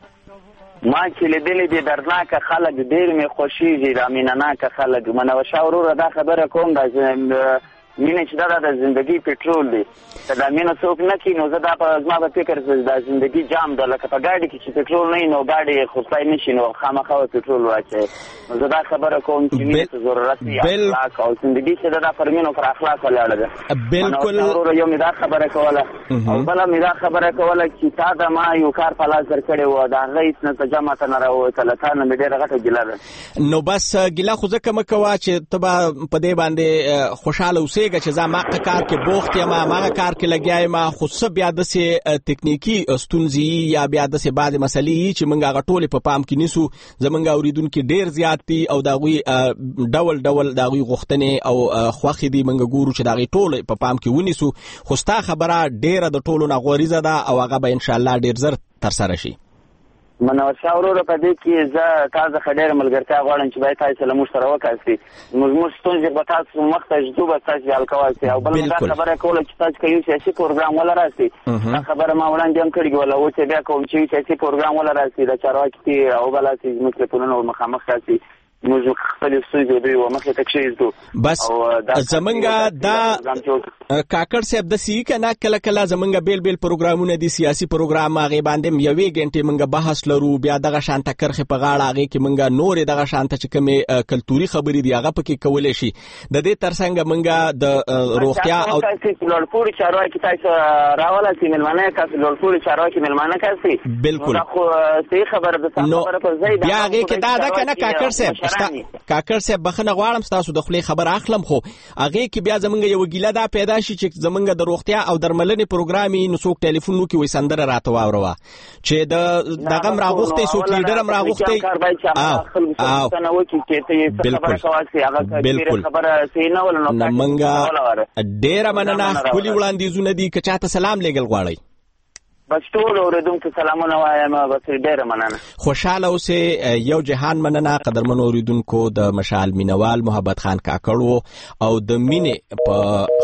ما چې لیدلې دي دردناکه خلک ډېر مې خوښېږي، دا مینهناکه خلک. منور شاه وروره دا خبره کوم دا مینه چې دا د زندګۍ پټرول دی. که دا مینه څوک نه کړي نو زه دا په زما په فکر دا زندګي جام ده. لکه په ګاډي کې چې پټرول نه وي نو ګاډي خرڅای نه شي، نو خامخا به پټرول واچوي. نو زه دا خبره کوم چې مینې ته ضرورت دی، اخلاق او زندګي چې دا پر مینو پر اخلاق ولاړه ده. بالکل وروره یو مې دا خبره کوله او بله مې دا خبره کوله چې تا د ما یو کار په لاس درکړی و، د هغه هېڅ نتیجه ماته نه راووتله. تا نه مې ډېره غټه ګیله ده. نو بس ګیله خو ځکه مه کوه چې ته به په دې باندې خوشحاله اوسېږه چې زه هماغه کار کې بوخت یم، هماغه کار کې لګیا یم. خو څه بیا داسې تکنیکي ستونزې یا بیا داسې بعضې مسلې یي چې موږ هغه ټولې په پام کې نیسو. زموږ اورېدونکي ډېر زیات دي او د هغوی ډول ډول د هغوی غوښتنې او خوښې دي. موږ ګورو چې د هغې ټولې په پام کې ونیسو. خو ستا خبره ډېره د ټولو نه غوریزه ده او هغه به انشاءالله ډېر زر ترسره شي. منور شاه وروره په دې کې زه تا څخه ډېره ملګرتیا غواړم چې باید تاسو له موږ سره وکاسئ. زموږ ستونزې به تاسو مخ ته ږدو، به تاسو حل کواسئ. او بله دا خبره کوله چې تاسو که یو سیاسي پروګرام ولراسئ، دا خبره ما وړاندې هم کړې وله، اوس یې بیا کوم چې یو سیاسي پروګرام ولراسئ، د چارواکي او بلاسئ زموږ تلیفونونه ور مخامخ راسئ، موږ خپلې ستونزې دوی مخې ته کښېږدو. بس زمونږ دا کاکړ صاحب داسې وي که نه، کله کله زمونږ بیل بیل پروګرامونه دي، سیاسي پروګرام، هغې باندې یوې ګنټې مونږ بحث لرو، بیا دغه شانته کرښې په غاړه هغې کې مونږ نورې دغه شانته چې کومې کلتوري خبرې دي هغه پکې کولی شي. د دې تر څنګ مونږ د روغتیا او لوړپوړي چارواکي تاسو راولاسئ، مېلمانه یې تاسو لوړپوړي چارواکي مېلمانه کاسئ. بلکل خو صحیح خبره ده. نو بیا هغې کې دا ده که نه کاکړ صاحب، کاکړ صاحب بخښنه غواړم ستاسو د خولې خبر اخلم، خو هغې کې بیا زمونږ یوه ګیله دا پیدا شي چې زمونږ د روغتیا او درملنې پروګرام یې نو څوک ټلیفون وکړي وایي سندره راته واوروه، چې د دغه هم راغوښتی څوک لیډر هم راغوښتی. بلکل مونږ ډېره مننه. ښکلي وړاندیزونه دي. که چاته سلام لیږل غواړئ؟ بس ټول اوریدونکو سلامونه وایم. بس ډېره مننه. خوشحاله اوسئ. یو جهان مننه قدرمن اوریدونکو. د مشال مینوال محمد خان کاکړ و او د مینې په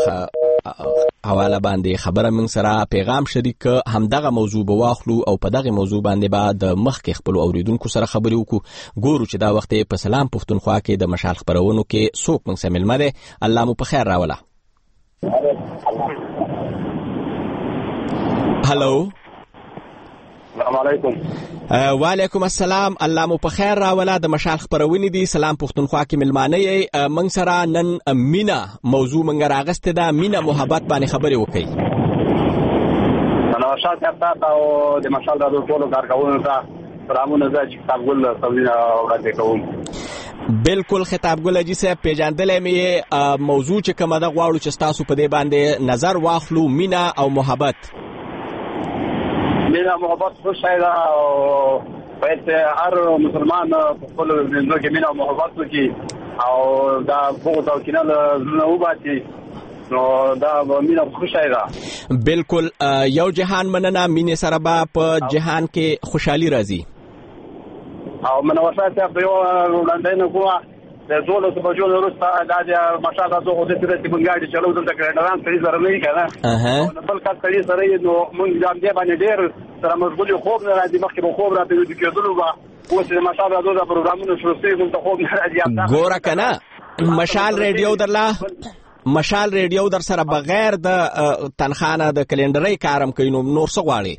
حواله باندې خبره موږ سره پیغام شریک. همدغه موضوع به واخلو او په دغه موضوع باندې به د مخکې خپلو اوریدونکو سره خبرې وکړو. ګورو چې دا وخت په سلام پښتونخوا کې د مشال خپرونو کې څوک موږ سره مېلمه دی. الله مو په خیر راوله. هلو السلام علیکم. وعلیکم السلام. الله مو په خیر راوله. د مشال خپرونې دي سلام پښتونخوا کې مېلمانه یې. موږ سره نن مینه موضوع موږ راغستې ده. مینه محبت باندې خبرې وکړئ. منور شاه صاحب ته او د مشال راډیو ټولو کارکوونکو ته سلامونه. زه چې کتابګل صاحبونه وړاندې کوم. بالکل خطابګل حاجي صاحب پیژندلی مې موضوع چې کومه ده غواړو چې ستاسو په دې باندې نظر واخلو، مینه او محبت. مینه محبت خوشی ده او باید هر مسلمان په خپلو منځونو کې مینه او محبت وکړي او دا بغض او کینه له زړونو وباسي نو دا مینه خوشی ده. بالکل یو جهان مننه مینې سره به په جهان کې خوشحالي راځي. او منور صاحب د یو وړاندوینه کومه د دولسو بجو نه وروسته دا د ماشاءالله زه خو دې سره چې موږ ګاډي چلو دلته کلینډران سړي سره نه وي که نه او بل کس سړي سره یې نو موږ همدې باندې ډېر سره مشغول یو. خوب نه راځي مخکې به خوب راته ویده کېدلو به اوس د ماشاءالله دو دا پروګرامونه شروع سوي موږ ته خوب نه راځي. ګوره که نه مشال ریډیو درله مشال ریډیو در سره بغیر د تنخواه نه د کلینډرۍ کارم کوي نو نور څه غواړې؟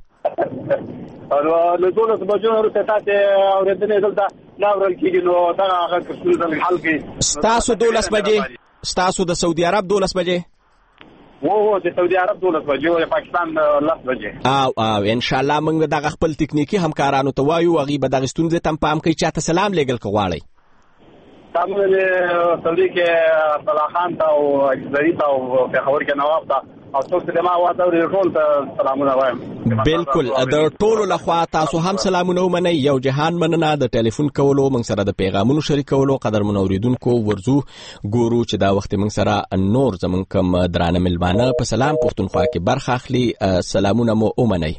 له دولسو بجو نه وروسته تاسې اورېدنې دلته نه اورل کېږي نو دغه هغه ستونزه حل کړي. ستاسو دولس بجې ستاسو د سعودي عرب دولس بجې و و د سعودي عرب دولس بجې او د پاکستان لس بجې او او انشاءالله موږ دغه خپل تکنیکي همکارانو ته وایو هغوی به دغې ستونزې ته هم پام کوي. چاته سلام لیږل که غواړئ؟ تاسو د سعودي کې صلاح خان ته او اکبري ته او پېښور کې نواب ته او څوک چې ما واته ورې ټول ته سلامونه وایم. بالکل د ټولو لخوا تاسو هم سلامونه ومنئ. یو جهان مننه د ټلیفون کولو موږ سره د پیغامونو شریکولو. قدرمنو اورېدونکو ورځو ګورو چې دا وخت موږ سره نور زموږ کوم درانه مېلمانه په سلام پښتونخوا کې برخه اخلي. سلامونه مو ومنئ.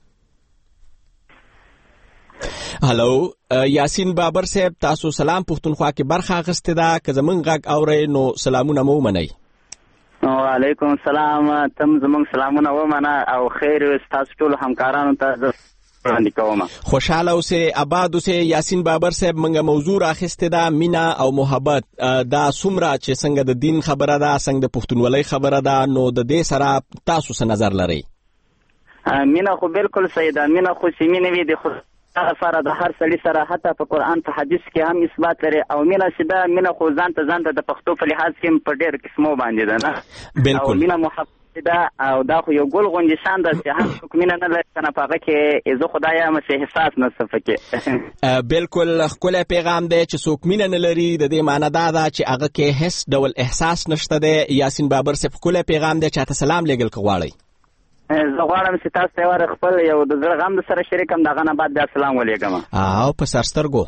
هلو یاسین بابر صاحب تاسو سلام پښتونخوا کې برخه اخیستې ده که زموږ غږ اورئ نو سلامونه مو ومنئ. وعلیکم السلام. تم زموږ سلامونه ومنه او خیر ستاسو ټولو همکارانو ته وړاندې کوم. خوشحاله اوسئ آباد اوسئ. یاسین بابر صاحب موږ موضوع راخیستې ده مینه او محبت. دا څومره چې څنګه د دین خبره ده څنګه د پښتونولۍ خبره ده نو د دې سره تاسو څه نظر لرئ؟ مینه خو بالکل صحیح ده. مینه خو چې مینه وي د خو سره د هر سړي سره حتی په قرآن په حدیث کې هم اثبات لري او مینه چې ده مینه خو ځان ته ځان ته د پښتو په لحاظ کې په ډېر قسمو باندې ده نه. بالکل. او مینه محبت ده او دا خو یو ګل غوندې شان ده چې هر څوک مینه نه لري که نه په هغه کې زه خو دا یم چې احساس نه څه پکې. بالکل ښکلی پیغام دی چې څوک مینه نه لري د دې معنی دا ده چې هغه کې هیڅ ډول احساس نشته دی. یاسین بابر صاحب ښکلی پیغام دی. چاته سلام لیږل که غواړئ؟ زه غواړم چې تاسو ته یو خپل یو د زړه غم د سره شریکم د هغه نه بعد بیا سلام ولیږم. او په سر سترګو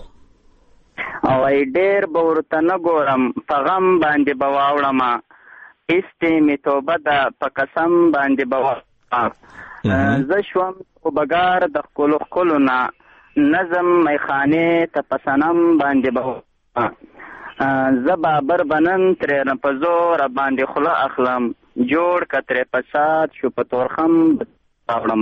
او ای ډېر به ورته نه ګورم په غم باندې به واوړم ایستې مې توبه ده په قسم باندې به واوړم. زه شوم خو بګار د ښکلو ښکلو نه نظم میخانې ته په صنم باندې به واوړم. زه بابر به نن ترې په زوره باندې خوله اخلم جوړ کتره فساد شو په تورخم راوړم.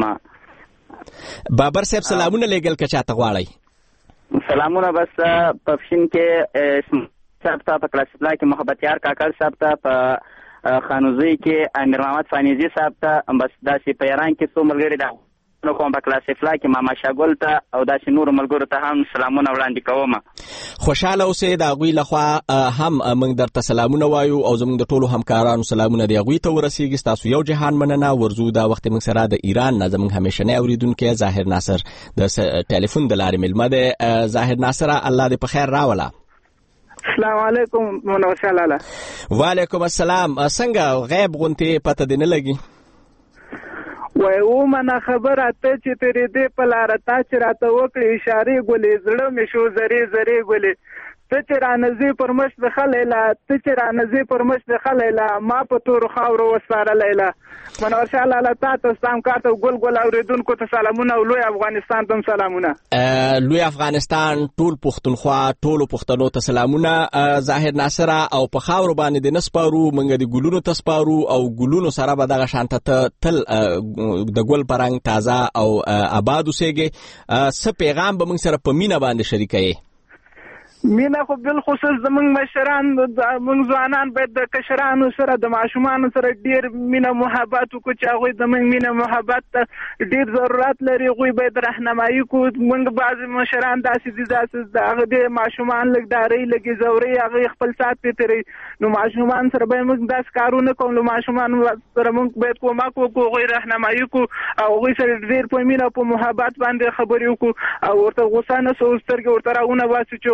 بابر صاحب سلامونه لیږل که چاته غواړئ؟ سلامونه بس پفشین کې صاحب ته په کلاسیکلا کې محبت یار کاکړ صاحب ته په خانوزی کې امیر محمد فانیزی صاحب ته بس داسې په ایران کې څو ملګري ده نو کوم په کلاسیکلا کې ماما شاګل ته او داسې نور ملګرو ته هم سلامونه وړاندې کوم. خوشحاله اوسئ. د هغوی لخوا هم موږ درته سلامونه وایو او زموږ د ټولو همکارانو سلامونه د هغوی ته ورسیږي. ستاسو یو جهان مننه. ورځو دا وخت موږ سره د ایران نه زموږ همیشنی اورېدونکی ظاهر ناصر د ټلیفون د لارې مېلمه دی. ظاهر ناصره الله دې په خیر راوله. السلام علیکم منوشه لاله. وعلیکم السلام. څنګه غیب غونتې پته دې نه لګي؟ وای ومنه خبره ته چې ترې دې په لاره تا چې راته وکړې اشارې ګلې زړه مې شو زرې زرې ګلې ته چې رانه پر مش د خلیلا ته چې رانه پر مش د خلیلا ما په تورو خاورو وسپارلی له. منور شاه لاله تا ته ستام کار ته ګل ګل اورېدونکو ته سلامونه او لوی افغانستان ته هم سلامونه. لوی افغانستان ټول پښتونخوا ټولو پښتنو ته سلامونه. ظاهر ناصره او په خاورو باندې دې نه سپارو موږ د ګلونو ته سپارو او ګلونو سره به دغه شانته ته تل د ګل په رنګ تازه او آباد اوسېږې. څه پیغام به موږ سره په مینه باندې شریکوي؟ مینه خو بالخصوص زمونږ مشران زمونږ ځوانان باید د کشرانو سره د ماشومانو سره ډېر مینه محبت وکړو چې هغوی زمونږ مینه محبت ته ډېر ضرورت لري. هغوی باید رهنمایي کړو. موږ بعضې مشران داسې دي داسې د هغه د ماشومان لږ ډارۍ لږې ځورۍ هغوی خپل ساعت پې تېروي نو ماشومان سره باید موږ داسې کارونه کوو. نو ماشومان سره موږ باید کومک وکړو هغوی رهنمایي کړو او هغوی سره ډېر په مینه او په محبت باندې خبرې وکړو او ورته غوسه نه سو سترګې ورته راونه باسو چې هغوی د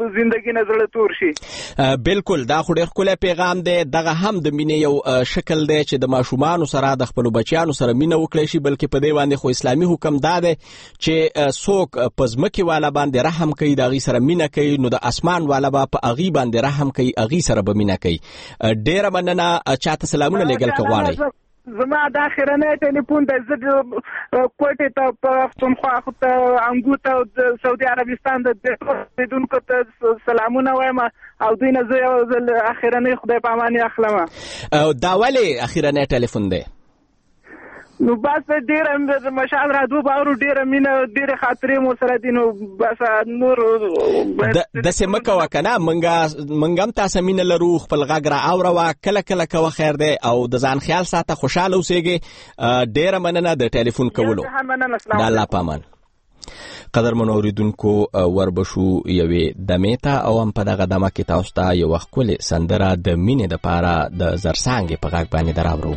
زندگی نه زړه تور شي. بالکل دا خو ډېر ښکلی پیغام دی. دغه هم د مینې یو شکل دی چې د ماشومانو سره د خپلو بچیانو سره مینه وکړی شي، بلکې په دې باندې خو اسلامي حکم دا دی چې څوک په ځمکې والا باندې رحم کوي، د هغې سره مینه کوي، نو د اسمان والا به په هغې باندې رحم کوي، هغې سره به مینه کوي. ډېره مننه. چاته سلامونه لیږل که غواړئ؟ زما دا اخرنی ټلیفون دی. زه کوټې ته پښتونخوا ته انګو ته د سعودي عربستان د اوسېدونکو ته سلامونه وایم او دوی نه زه یو ځل اخرنی خدای په اماني اخلم. دا ولې اخرنی ټلیفون دی؟ نو بس ډېره مشال راډیو باور ډېره مینه ډېرې خاطرې مو سره دي، نو بس نور داسې مه کوه که نه. موږ هم تاسو مینه لرو، خپل غږ را اوروه، کله کله کوه خیر دی او د ځان خیال ساته، خوشحاله اوسېږې. ډېره مننه د ټلیفون کولو. د الله په امان. قدرمنو اورېدونکو وربشو یوې دمې ته او هم په دغه دمه کې تاسو ته یوه ښکلې سندره د مینې دپاره د زرڅانګې په غږ باندې دراوړو.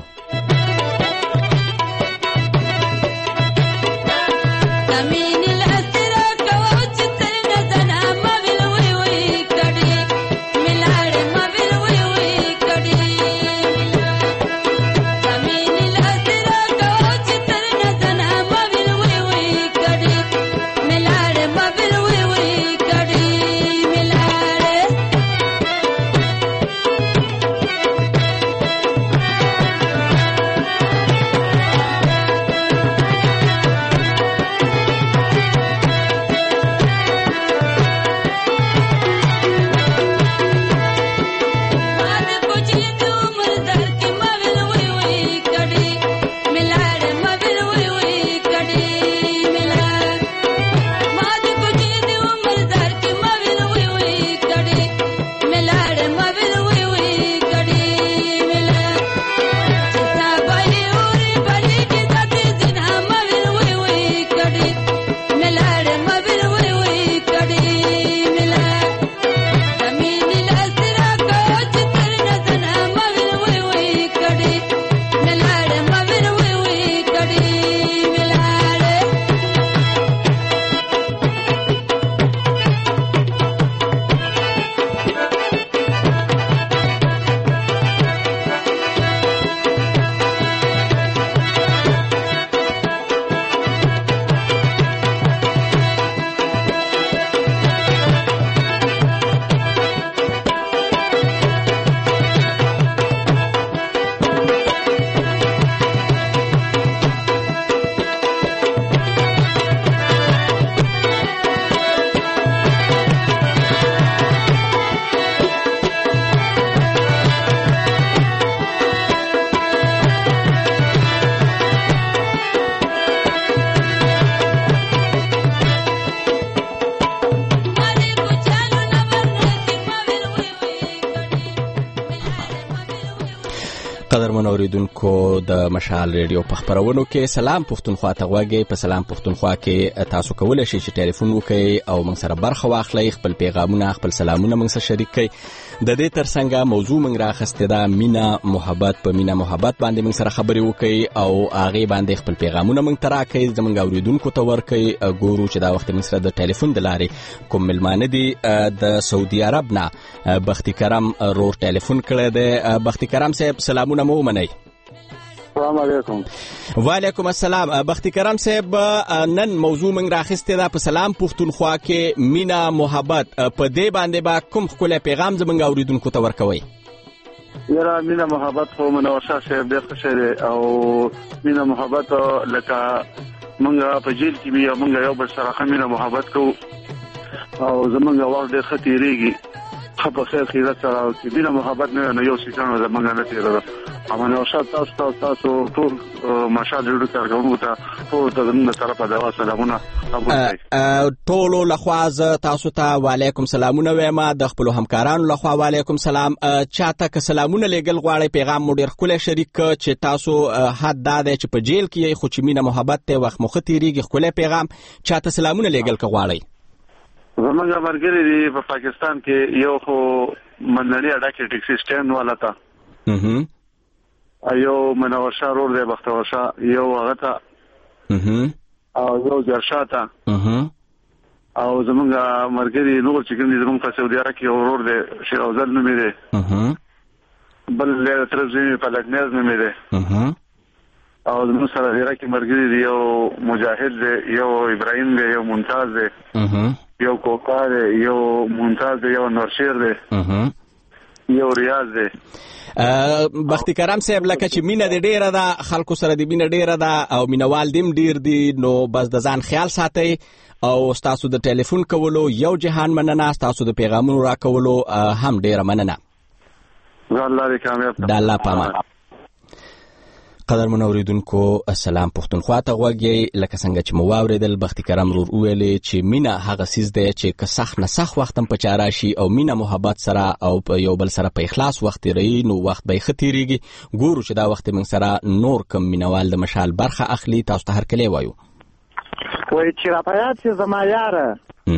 قدرمن اوریدونکو د مشال ریډیو په خبرونو کې سلام پښتونخوا ته غواګي. په سلام پښتونخوا کې تاسو کولای شئ چې ټلیفون وکړئ او موږ سره برخه واخلئ، خپل پیغامونه خپل سلامونه موږ سره شریک کړئ. د دې ترڅنګ موضوع موږ راخسته ده مینا محبت. په مینا محبت باندې موږ سره خبرې وکړئ او هغه باندې خپل پیغامونه موږ ته راکړئ، زموږ اوریدونکو ته ورکړئ. ګورو چې دا وخت موږ سره د ټلیفون د لارې کوم ملمانه دي. د سعودي عرب نه بختي کرم رور ټلیفون کړی دی. بختي کرم صاحب سلامونه مو ومنئ. السلام علیکم. وعلیکم السلام. بختي کرم صاحب نن موضوع موږ راخسته ده په سلام پښتونخوا کې مینا محبت. په دې باندې با کوم ښکلی پیغام زموږ اوریدونکو ته ورکوئ؟ یاره مینا محبت خو منور شاه صاحب ډېر ښه شی دی او مینا محبت لکه موږ په جیل کې وي او موږ یو بل سره ښه مینا محبت کوو او زموږ وخت ډېر ښه تېرېږي ښه په خیر خیرت سره. او چې مینا محبت نه وي نو یو سیکنډ زموږ نه تېرېده. امانه شاه تاسو تاسو ټول ماشال ډېر کارکوونکو ته ټول ته زموږ طرفه د سلامونه ټولو لخوا زه تاسو ته وعلیکم سلامونه وایم. د خپلو همکارانو لخوا وعلیکم سلام. چاته که سلامونه لیږل غواړئ پیغام مو ډېر ښکلی شریک چې تاسو حد دا دی چې په جیل کې یې خو چې مینه محبت دی وخت مو ښه تېرېږي. ښکلی پیغام چاته سلامونه لیږل که غواړئ. زموږ ملګري دي په پاکستان کې یو خو منځني اډه کې ټیکسي سټینډ والا ته یو منور شاه رور دی بختور شاه یو هغه ته او یو جرشا ته او زمونږ مرګري نور چې کوم دي زمونږ په سعودي عرب کې ورور دی شیخ افضل نومې دی بل ترزمي په لګنیز نومې دی او زمونږ سره عراق کې مرګري دی یو مجاهد دی یو ابراهیم دی یو ممتاز دی یو کوکا دی یو ممتاز دی یو نورشیر دی یو ریاض دی. بختي کرام صاحب لکه چې مینه دې ډیره ده خلکو سره دې مینه ډیره ده او مینوال دې ډیر دي نو بس د ځان خیال ساتئ او تاسو د ټلیفون کولو یو جهان مننه تاسو د پیغامونو را کولو هم ډیره مننه. الله دې کامیاب د الله پامان. قدر منوریدونکو السلام پښتونخوا ته غوږی لکه څنګه چې مو واوریدل بختي کرام رور ویلې چې مینا هغه سیز دی چې که سخت نه سخت وخت هم په چاره شي او مینا محبت سره او په یو بل سره په اخلاص وخت لري نو وخت به ختیریږي. ګورو چې دا وخت من سره نور کم مینوال د مشال برخه اخلي تاسو ته هر کله وایو وای چې را پیات زما یاره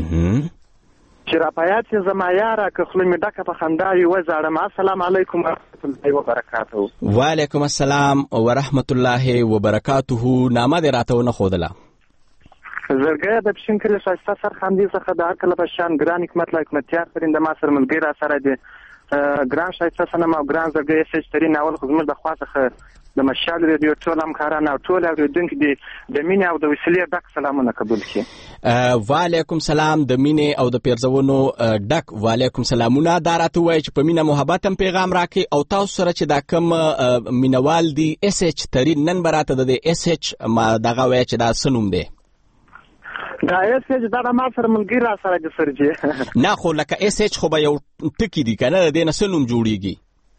چې را پیات زما یاره که خلک می ډکه په خندا وي وزړم. السلام علیکم ورحمت الله وبرکاته. وعلیکم السلام ورحمت الله وبرکاته. نامه دې راته ونه ښودله زرګی د پښین کلي ښایسته سرخندي څخه د عقل په شان ګران حکمت لا حکمتیار پرنده ما سره ملګری را سره دی ګران ښایسته سنم او ګران زرګی سچتري ناول خو زموږ د خوا څخه د مشال ریډیو ټول همکاران او ټول اوریدونکي دي د مینې او د وسیلې ډک سلامونه قبول کړي. وعلیکم سلام د مینې او د پیرزونو ډک وعلیکم سلامونه. دا راته وایي چې په مینه محبت هم پیغام راکړي او تاسو سره چې دا کم مینوال دي اس ایچ ترین نن براته د اس ایچ ما دغه وایي چې دا سنوم دی دا اس ایچ دا د ما سره ملګری را سره دي سرجي نه خو لکه اس ایچ خو به یو ټکی دی کنه د دې نه سنوم جوړیږي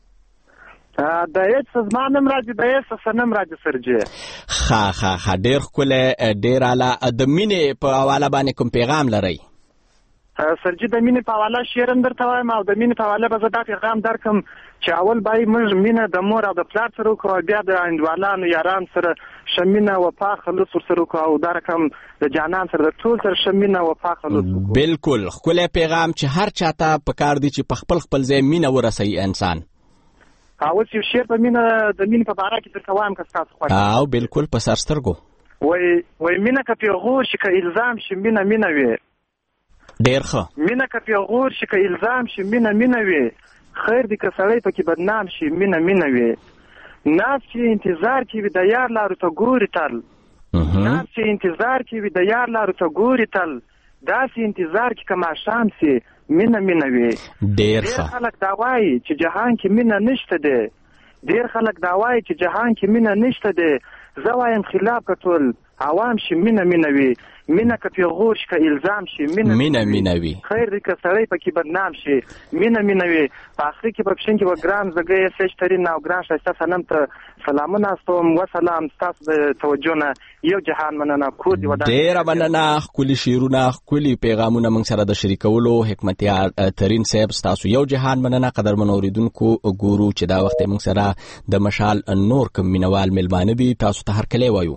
د هیڅ زمانم راځي د هیڅ سنم راځي سرجي ها ها ها ډیر کوله ډیر اعلی د مینې په حواله باندې کوم پیغام لري سرجي د مینې په حواله شیرم درته وایم او د مینې په حواله به زه دا پیغام درکم چې اول باید موږ مینه د مور او د پلار سره وکړو بیا د انډوالانو یاران سره شمینه وفا خلوص سره وکړو او دا رقم د جانان سره د ټول سره شمینه وفا خلوص وکړو. بالکل ښکلی پیغام چې هر چاته پکار دی چې په خپل خپل ځای مینه ورسوي انسان. اوس یو شعر په مینه د مینې په باره کې درته وایم که ستاسو خوښ او بالکل په سر سترګو وای وای مینه که پیغور شي که الزام شي مینه مینه وي ډېر ښه مینه که پیغور شي که الزام شي مینه مینه وي خیر دی که سړی پکې بدنام شي مینه مینه وي ناز چې انتظار کې وي د یار لارو ته ګوري تل ناز چې انتظار کې وي د یار لارو ته ګوري تل داسې انتظار کې که ماښام سي مینه مینه وي. ډیر خلک دا وایي چې جهان کې مینه نشته دی ډیر خلک دا وایي چې جهان کې مینه نشته دی زه وایم خلاف که ټول عوام شي مینه مینه وي مینه که پیغور شي که الزام شي مینه مینه مینه وي خیر دی که سړی پکې بدنام شي مینه مینه وي. په آخري کې په پښین کې به ګران زګی سچترین او ګران ښایسته صنم ته سلامونه استوم وسلام ستاسو د توجه نه یو جهان مننه کور دې ودان ډېره مننه ښکلي شعرونه ښکلي پیغامونه موږ سره د شریکولو حکمتیار ترین صاحب ستاسو یو جهان مننه. قدرمنو اورېدونکو ګورو چې دا وخت موږ سره د مشال نور کوم مینوال میلمانه دي تاسو ته هرکلی وایو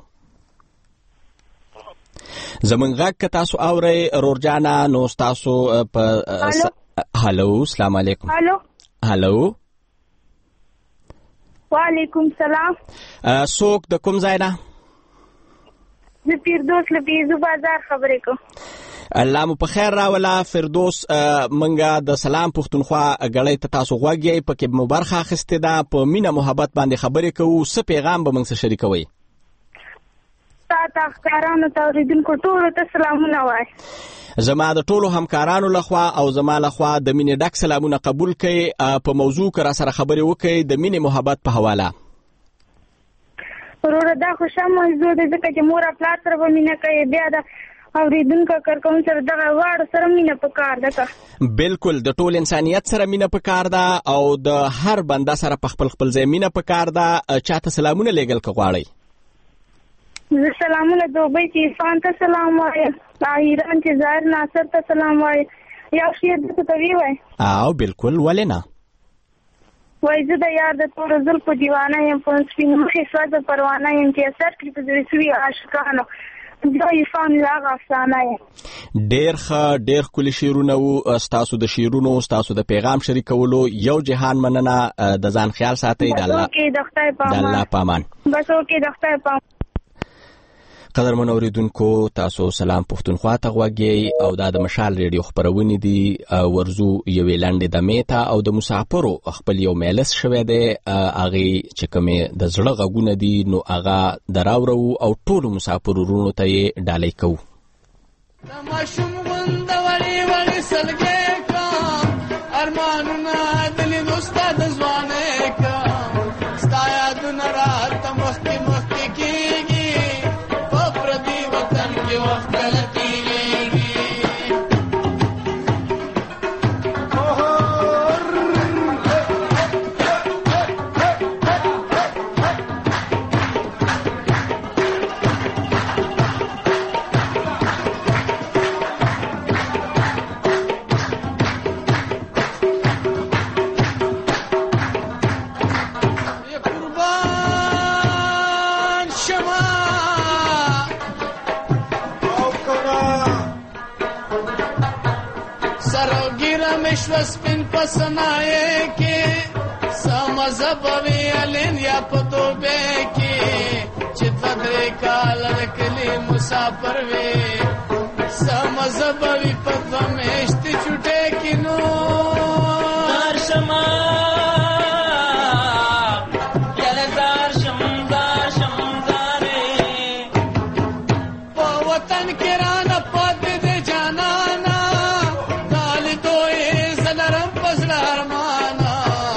زمونږ غږ که تاسو اورئ رورجانا نو ستاسو په هلو السلام علیکم هلو هلو وعلیکم سلام څوک د کوم ځای نه زه فردوس له پیزو بازار خبرې کوم. الله مو په خیر راوله فردوس منګه د سلام پښتونخوا غړی ته تاسو غوږی پکې مو برخه اخیستې ده په مینه محبت باندې خبرې کوو څه پیغام به موږ سره شریکوئ تا تخکارانو ته اوریدونکو ټولو ته سلامونه وای زما د ټولو همکارانو لخوا او زما لخوا د مینې ډک سلامونه قبول کړئ په موضوع که را سره خبرې وکړئ د مینې محبت په حواله وروره دا خوښه موضوع ده ځکه چې مور او پلار سره به مینه کوي بیا د اوریدونکو کارکوونکو سره دغه واړو سره مینه پکار ده که بالکل د ټول انسانیت سره مینه پکار ده او د هر بنده سره په خپل خپل ځای مینه پکار ده. چاته سلامونه لیږل که غواړئ زه سلامونه دوبۍ چې عرفان ته سلام وایم ایران چې ظاهر ناصر ته سلام وایم یو شعر درته ته ویوای او بالکل ولې نه وای زه د یار د تورو زلفو دیوانه یم په سپین مخې سوځه پروانه یم چې اثر کړي په زړه سوي عاشقانو دا عرفان له هغه افسانه یم. ډېر ښه ډېر ښکلي شعرونه وو ستاسو د شعرونو ستاسو د پیغام شریکولو یو جهان مننه. د ځان خیال ساتئ د الله د خدای په امان په امان بس اوکې د خدای په امان. قدرمن اوریدونکو تاسو سلام پښتونخوا ته غوږی او دا د مشال ریډیو خبرونه دي. ورزو یوې لنډې دمې ته او د مسافرو خپل یو میلس شوی دی هغه چې کومه د زړه غږونه دي نو هغه دراورو او ټول مسافرو ورونو ته یې ډالۍ کوو. ماشوم غوندوري وړي سلګې کا ارمانونه دلی دوستا د ځوانې کا ستا یادونه راته مخکې مخکې کېږي په پردي وطن کې وخت کله تېرېږي. سپین پسنائے کے سمزبوی علین یا پتوبے کے چتدرے کا لڑکلی مسافر وے سمزبوی پتو میشت چھٹے کنو دار شما یل دار شم دار شم دارے پا وطن کرانا پاد دے جانانا دال دوئے ارمانا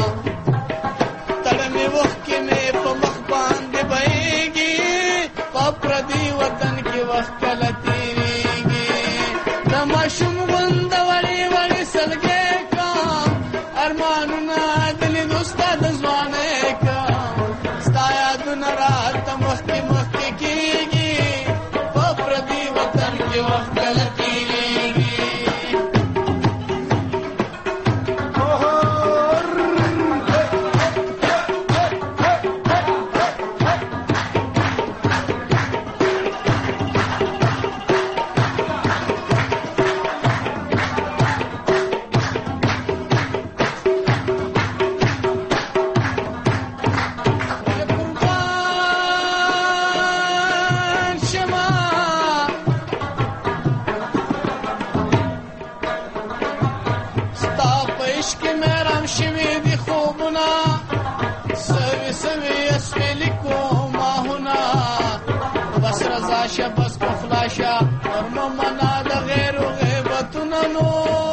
تڑمی وقت میں پمخ باندھ بہے گی پردی وطن کی وقت لتی گی تماشم بند وڑی وڑی سلگے کا ارماننا دل دوستا دزوانے کا ستایا دن رات مخت مخت کی گی پردی وطن کی وقت لتی گی. بس پخلاشا اور ممنا د غیر غیبتونو.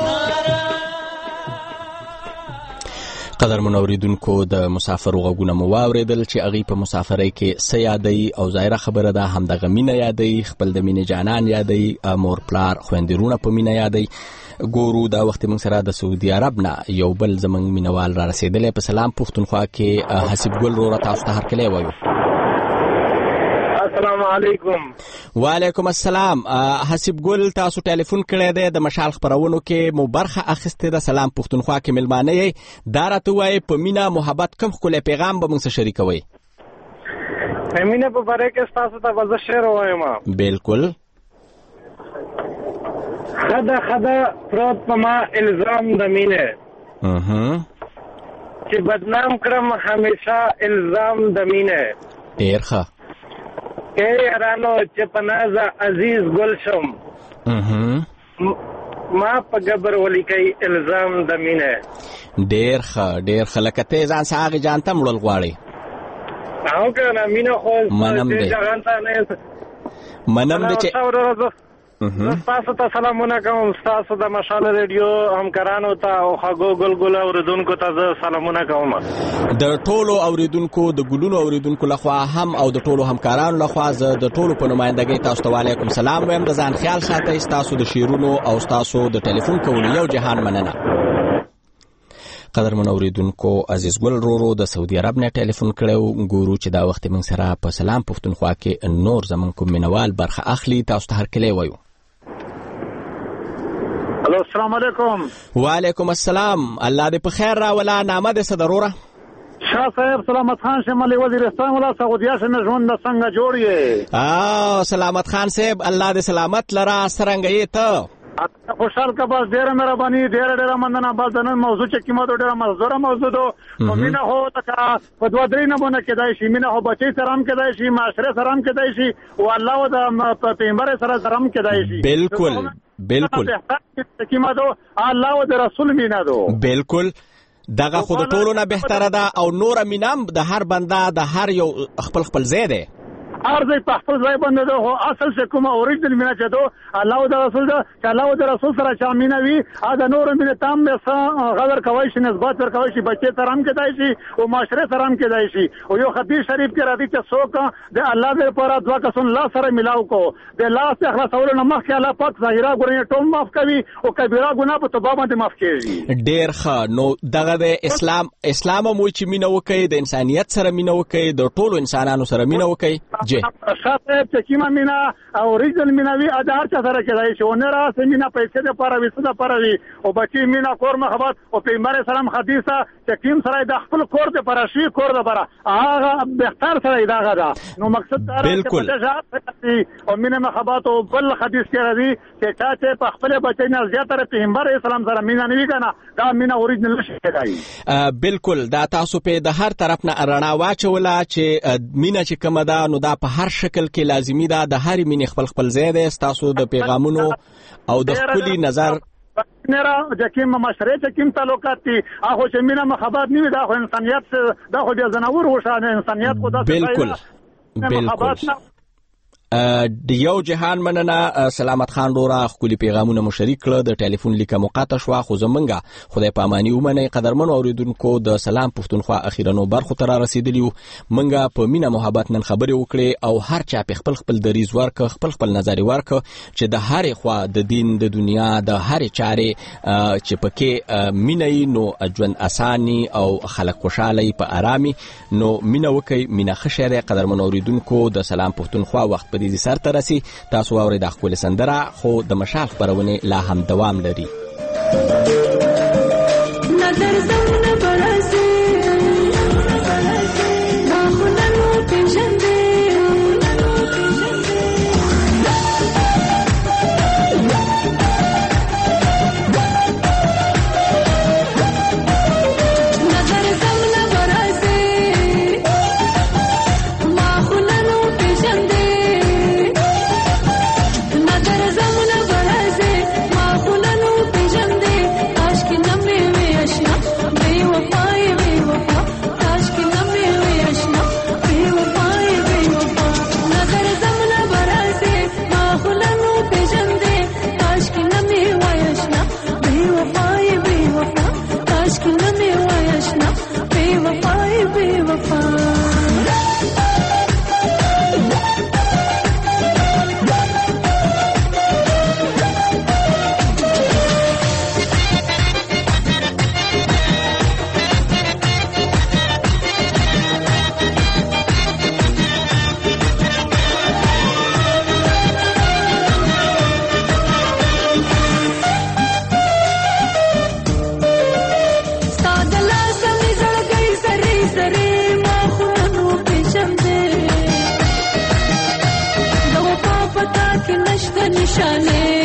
قدرمن اوریدونکو د مسافر غوږونه مو واوریدل چې هغه په مسافرۍ کې څه یادوي او ظاهره خبره ده هم د غمینه یادوي خپل د مینې جانان یادوي مور پلار خویندرونه په مینه یادوي. ګورو دا وخت موږ سره د سعودي عرب نه یو بل زمنګ مینوال را رسیدلی په سلام پښتونخوا کې حسیب ګل رو تاسو ته هرکلی وایو. السلام علیکم. وعلیکم السلام. حسیب ګل تاسو ټلیفون کړی دی د مشال خبرونو کې مو برخه اخیستې ده سلام پښتونخوا کې ملمانه یې دا راته وایي په مینه محبت کوم ښکلی پیغام به موږ سره شریکوئ؟ په مینه په باره کې ستاسو ته به زه شعر ووایم. بالکل. خدا خدا پروت په ما الزام د مینې چې بدنام کړم همیشه الزام د مینې. ډېر ښه. اے یارانو چې په نازه عزیز ګل شم ما په ګبر ولیکئ الزام د مینې. ډېر ښه ډېر ښه. لکه ته ځان څه هغې جان ته مړل غواړې؟ او که نه مینه خو منم دی منم دی چې ستاسو ته سلامونه کوم ستاسو د مشال ریډیو همکارانو ته او خوږو ګلګل اوریدونکو ته زه سلامونه کوم. د ټولو اوریدونکو د ګلونو اوریدونکو لخوا هم او د ټولو همکارانو لخوا زه د ټولو په نمایندګۍ تاسو ته وعلیکم سلام وایم. د ځان خیال ساتئ. ستاسو د شعرونو او ستاسو د ټلیفون کولو یو جهان مننه. قدرمن اوریدونکو عزیز ګل رورو د سعودي عرب نه ټلیفون کړو. ګورو چې دا وخت موږ سره په سلام پښتونخوا کې نور زمون کوم مینوال برخه اخلي. تاسو ته هرکلی وایو. الو السلام علیکم. وعلیکم السلام. الله دې په خیر راولا. نامه دې څه دروره؟ شاه صاحب سلامت خان شمالي وزیرستان ولا سعودیا څخه ژوند څنګه جوړ یې؟ آ سلامت خان صاحب الله دې سلامت لرا. څنګه یې ته؟ خوشحال کا بس ډیره مهرباني ډیره ډیره مننه. بس د نن موضوع چې کومه ده ډیره مزدوره موضوع ده. نو مینه هو تکا په دوه درې نمونه کېدای شي. مینه هو بچی سره هم کېدای شي، معاشره سره هم کېدای شي، او الله او د پیغمبر سره سره هم کېدای شي. بالکل بالکل کومه ده الله او د رسول مینه ده. بالکل دغه خود ټولو نه بهتره ده او نور مینام د هر بنده د هر یو خپل خپل ځای دی. هر ځای په خپل ځای باندې ده. خو اصل چې کومه اوریجنل مینه چې ده الله او د رسول ده، چې الله او د رسول سره چې مینه وي ا د نور مینه تام به څه غدر کوي شي، نسبت ور کوي شي، بچي سره هم کېدای شي او معاشره سره هم کېدای شي. او یو حدیث شریف کې راځي چې څوک د الله د لپاره دعا کسون الله سره ملاو کو د الله څخه خلاصول نه مخکې الله پاک ظاهرا ګورنه ټول معاف کوي او کبیره ګناه په توبه باندې معاف کوي. ډیر ښه. نو دغه د اسلام اسلام مو چې مینه وکي د انسانيت سره مینه وکي د ټولو انسانانو سره مینه وکي. جی چې کیما مینا او اوریجنل مینا وی ادار چا سره کېدای شي. ونه را سه مینا پیسې د پاره وسه د پاره وی او بچی مینا کور محبت او پیغمبر سلام حدیثه چې کیم سره د خپل کور د پاره شي کور د پاره هغه بهتر سره دا غدا. نو مقصد دا دی او مینا محبت او بل حدیث کې راځي چې چا چې په خپل بچی نه زیاتره پیغمبر اسلام سره مینا نه وی کنه دا مینا اوریجنل نشي کېدای. بالکل دا تاسو په د هر طرف نه رڼا واچوله چې مینا چې کومه ده نو دا په هر شکل کې لازمی ده. د هر مینې خپل خپل ځای دی. تاسو د پیغامونو او د خپل نظر نرا جکیم مشره جکیم تعلقات دي هغه چې مینه محبت نیوي دا خو انسانيت دا خو د زناور وشانه انسانيت خو دا بالکل بالکل د یو جهان مننه. سلامت خان رورا خولي پیغامونه مو شریک کړه. د ټلیفون لیکه مقاطع شو خو زمونږه خدای پامانی ومنه. قدرمن اوریدونکو د سلام پښتونخوا اخیرانو برخو تر رسیدلیو. منګه په مینا محبت نن خبرې وکړې او هر چا په خپل خپل دریز ورک خپل خپل نظر ورک چې د هر خوا د دین د دنیا د هر چارې چې پکې مینې نو ژوند اساني او خلک خوشاله په آرامي. نو مینا وکي مینا خشره. قدرمن اوریدونکو د سلام پښتونخوا وخت دې سر ترسي. تاسو اورئ د خپل سندره خو د مشال خبرونه لا هم دوام لري. نظر زونه برسي ما خلانو پېژندې نشانه